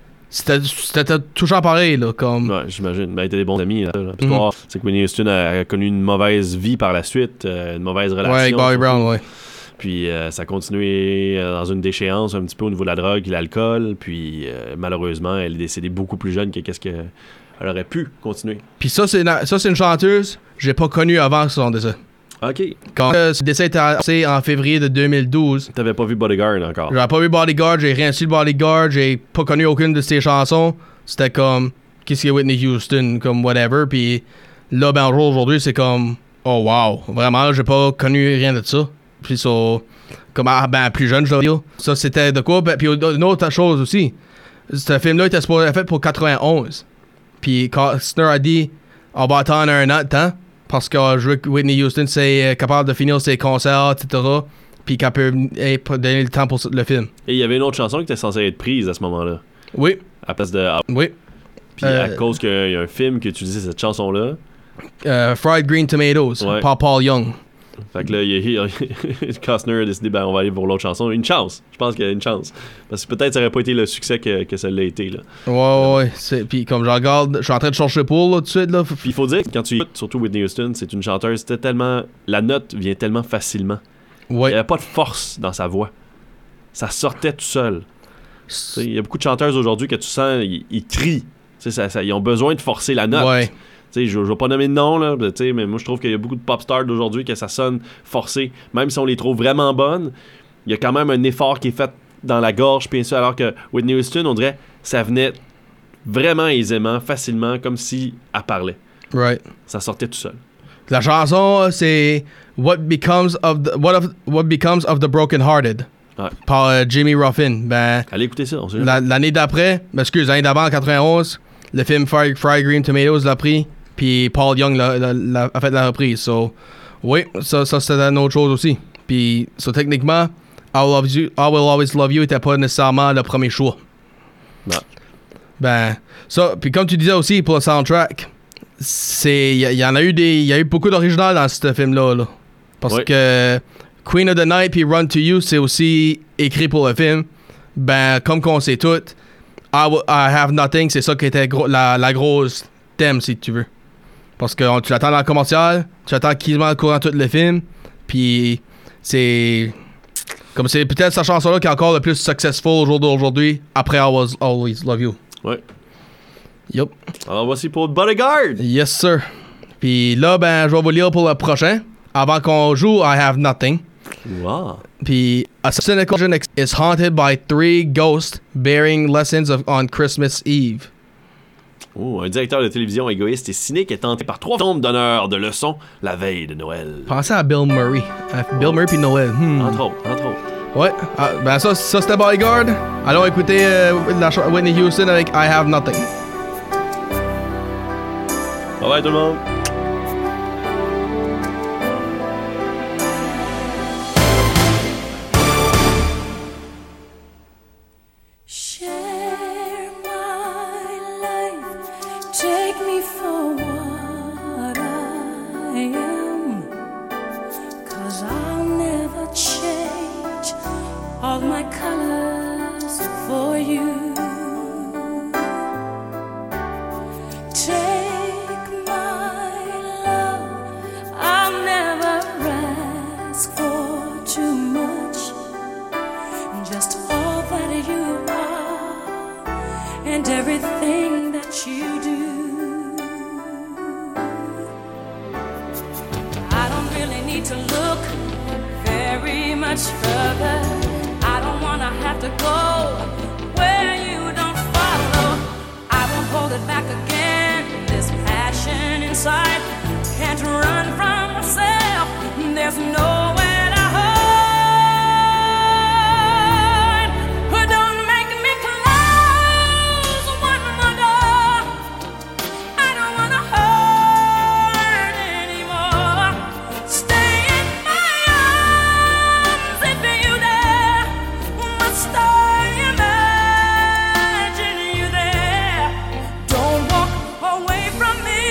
S1: c'était touchant pareil, là, comme...
S2: Ouais, j'imagine. Ben, il était des bons amis. L'histoire, c'est que Whitney Houston a connu une mauvaise vie par la suite, une mauvaise relation.
S1: Ouais, avec Bobby Brown, ouais.
S2: Puis ça a continué dans une déchéance un petit peu au niveau de la drogue et l'alcool. Puis malheureusement, elle est décédée beaucoup plus jeune que qu'est-ce qu'elle aurait pu continuer.
S1: Puis ça, c'est une chanteuse que j'ai pas connue avant son décès.
S2: OK.
S1: Quand ce décès était annoncé en février de 2012,
S2: T'avais pas vu Bodyguard encore?
S1: j'avais pas vu Bodyguard, j'ai rien su de Bodyguard, j'ai pas connu aucune de ses chansons. C'était comme, qu'est-ce qu'il y a Whitney Houston, comme whatever. Puis là, ben aujourd'hui, c'est comme, oh wow, vraiment, j'ai pas connu rien de ça. Puis ça, comme, plus jeune, je dois dire. Ça, c'était de quoi? Puis une autre chose aussi, ce film-là était supposé être fait pour 91. Puis Costner a dit, on va attendre un an de temps. Parce que je veux que Whitney Houston c'est capable de finir ses concerts, etc. Puis qu'elle peut donner le temps pour le film.
S2: Et il y avait une autre chanson qui était censée être prise à ce moment-là.
S1: Oui.
S2: À la place de...
S1: Oui.
S2: Puis à cause qu'il y a un film qui utilisait cette chanson-là.
S1: Fried Green Tomatoes,
S2: ouais.
S1: par Paul Young.
S2: Fait que là, Costner a décidé, ben on va aller pour l'autre chanson. Une chance. Je pense qu'il y a une chance. Parce que peut-être ça aurait pas été le succès que ça l'a été, là.
S1: Ouais. Puis comme je regarde, je suis en train de chercher pour, là, tout de suite, là.
S2: Puis il faut dire que quand tu écoutes, surtout Whitney Houston, c'est une chanteuse, c'était tellement... La note vient tellement facilement.
S1: Ouais.
S2: Il n'y avait pas de force dans sa voix. Ça sortait tout seul. Il y a beaucoup de chanteuses aujourd'hui que tu sens, ils crient. Ils ont besoin de forcer la note.
S1: Ouais.
S2: Je vais pas nommer de nom, là, mais moi je trouve qu'il y a beaucoup de pop stars d'aujourd'hui que ça sonne forcé. Même si on les trouve vraiment bonnes, il y a quand même un effort qui est fait dans la gorge, bien sûr, alors que Whitney Houston, on dirait, ça venait vraiment aisément, facilement, comme si elle parlait.
S1: Right.
S2: Ça sortait tout seul.
S1: La chanson, c'est What Becomes of the Broken Hearted.
S2: Ouais.
S1: Par Jimmy Ruffin. Ben,
S2: allez écouter ça.
S1: L'année d'après, l'année d'avant, en 91, le film Fried Green Tomatoes l'a pris. Puis Paul Young a fait la reprise. So, oui, ça c'était une autre chose aussi. Puis, techniquement, I Will Always Love You était pas nécessairement le premier choix.
S2: Non.
S1: Ben, ça, puis comme tu disais aussi pour le soundtrack, il y a eu beaucoup d'original dans ce film-là. Là. Parce que Queen of the Night puis Run to You, c'est aussi écrit pour le film. Ben, comme qu'on sait tout, I Have Nothing, c'est ça qui était la grosse thème, si tu veux. Parce que tu l'attends dans le commercial, tu l'attends quasiment courant tout le film, puis c'est peut-être cette chanson-là qui est encore le plus successful au jour d'aujourd'hui, après I Will Always Love You.
S2: Ouais.
S1: Yup.
S2: Alors voici pour Bodyguard.
S1: Yes, sir. Puis là, ben, je vais vous lire pour le prochain, avant qu'on joue I Have Nothing.
S2: Wow.
S1: Puis, a cynical is haunted by 3 ghosts bearing lessons on Christmas Eve.
S2: Oh, un directeur de télévision égoïste et cynique est tenté par 3 tombes d'honneur de leçons la veille de Noël.
S1: Pensez à Bill Murray. Bill Murray puis Noël.
S2: Entre autres.
S1: Ouais. Ben ça c'était Bodyguard. Allons écouter Whitney Houston avec I Have Nothing.
S2: Bye bye tout le monde.
S7: I don't wanna have to go where you don't follow. I won't hold it back again. This passion inside can't run from myself. There's nowhere to hide. Don't make me close one more door. I don't wanna hurt anymore. Stay in my arms if you dare. Must I imagine you there? Don't walk away from me.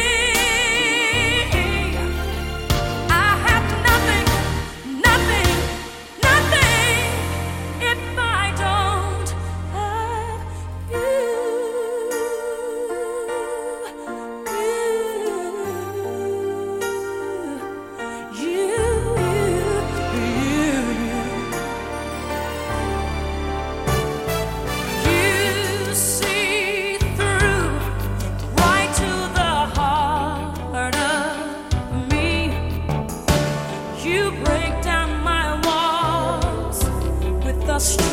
S7: I have nothing, nothing, nothing if I don't have you. You see through right to the heart of me. You break down my walls with the strength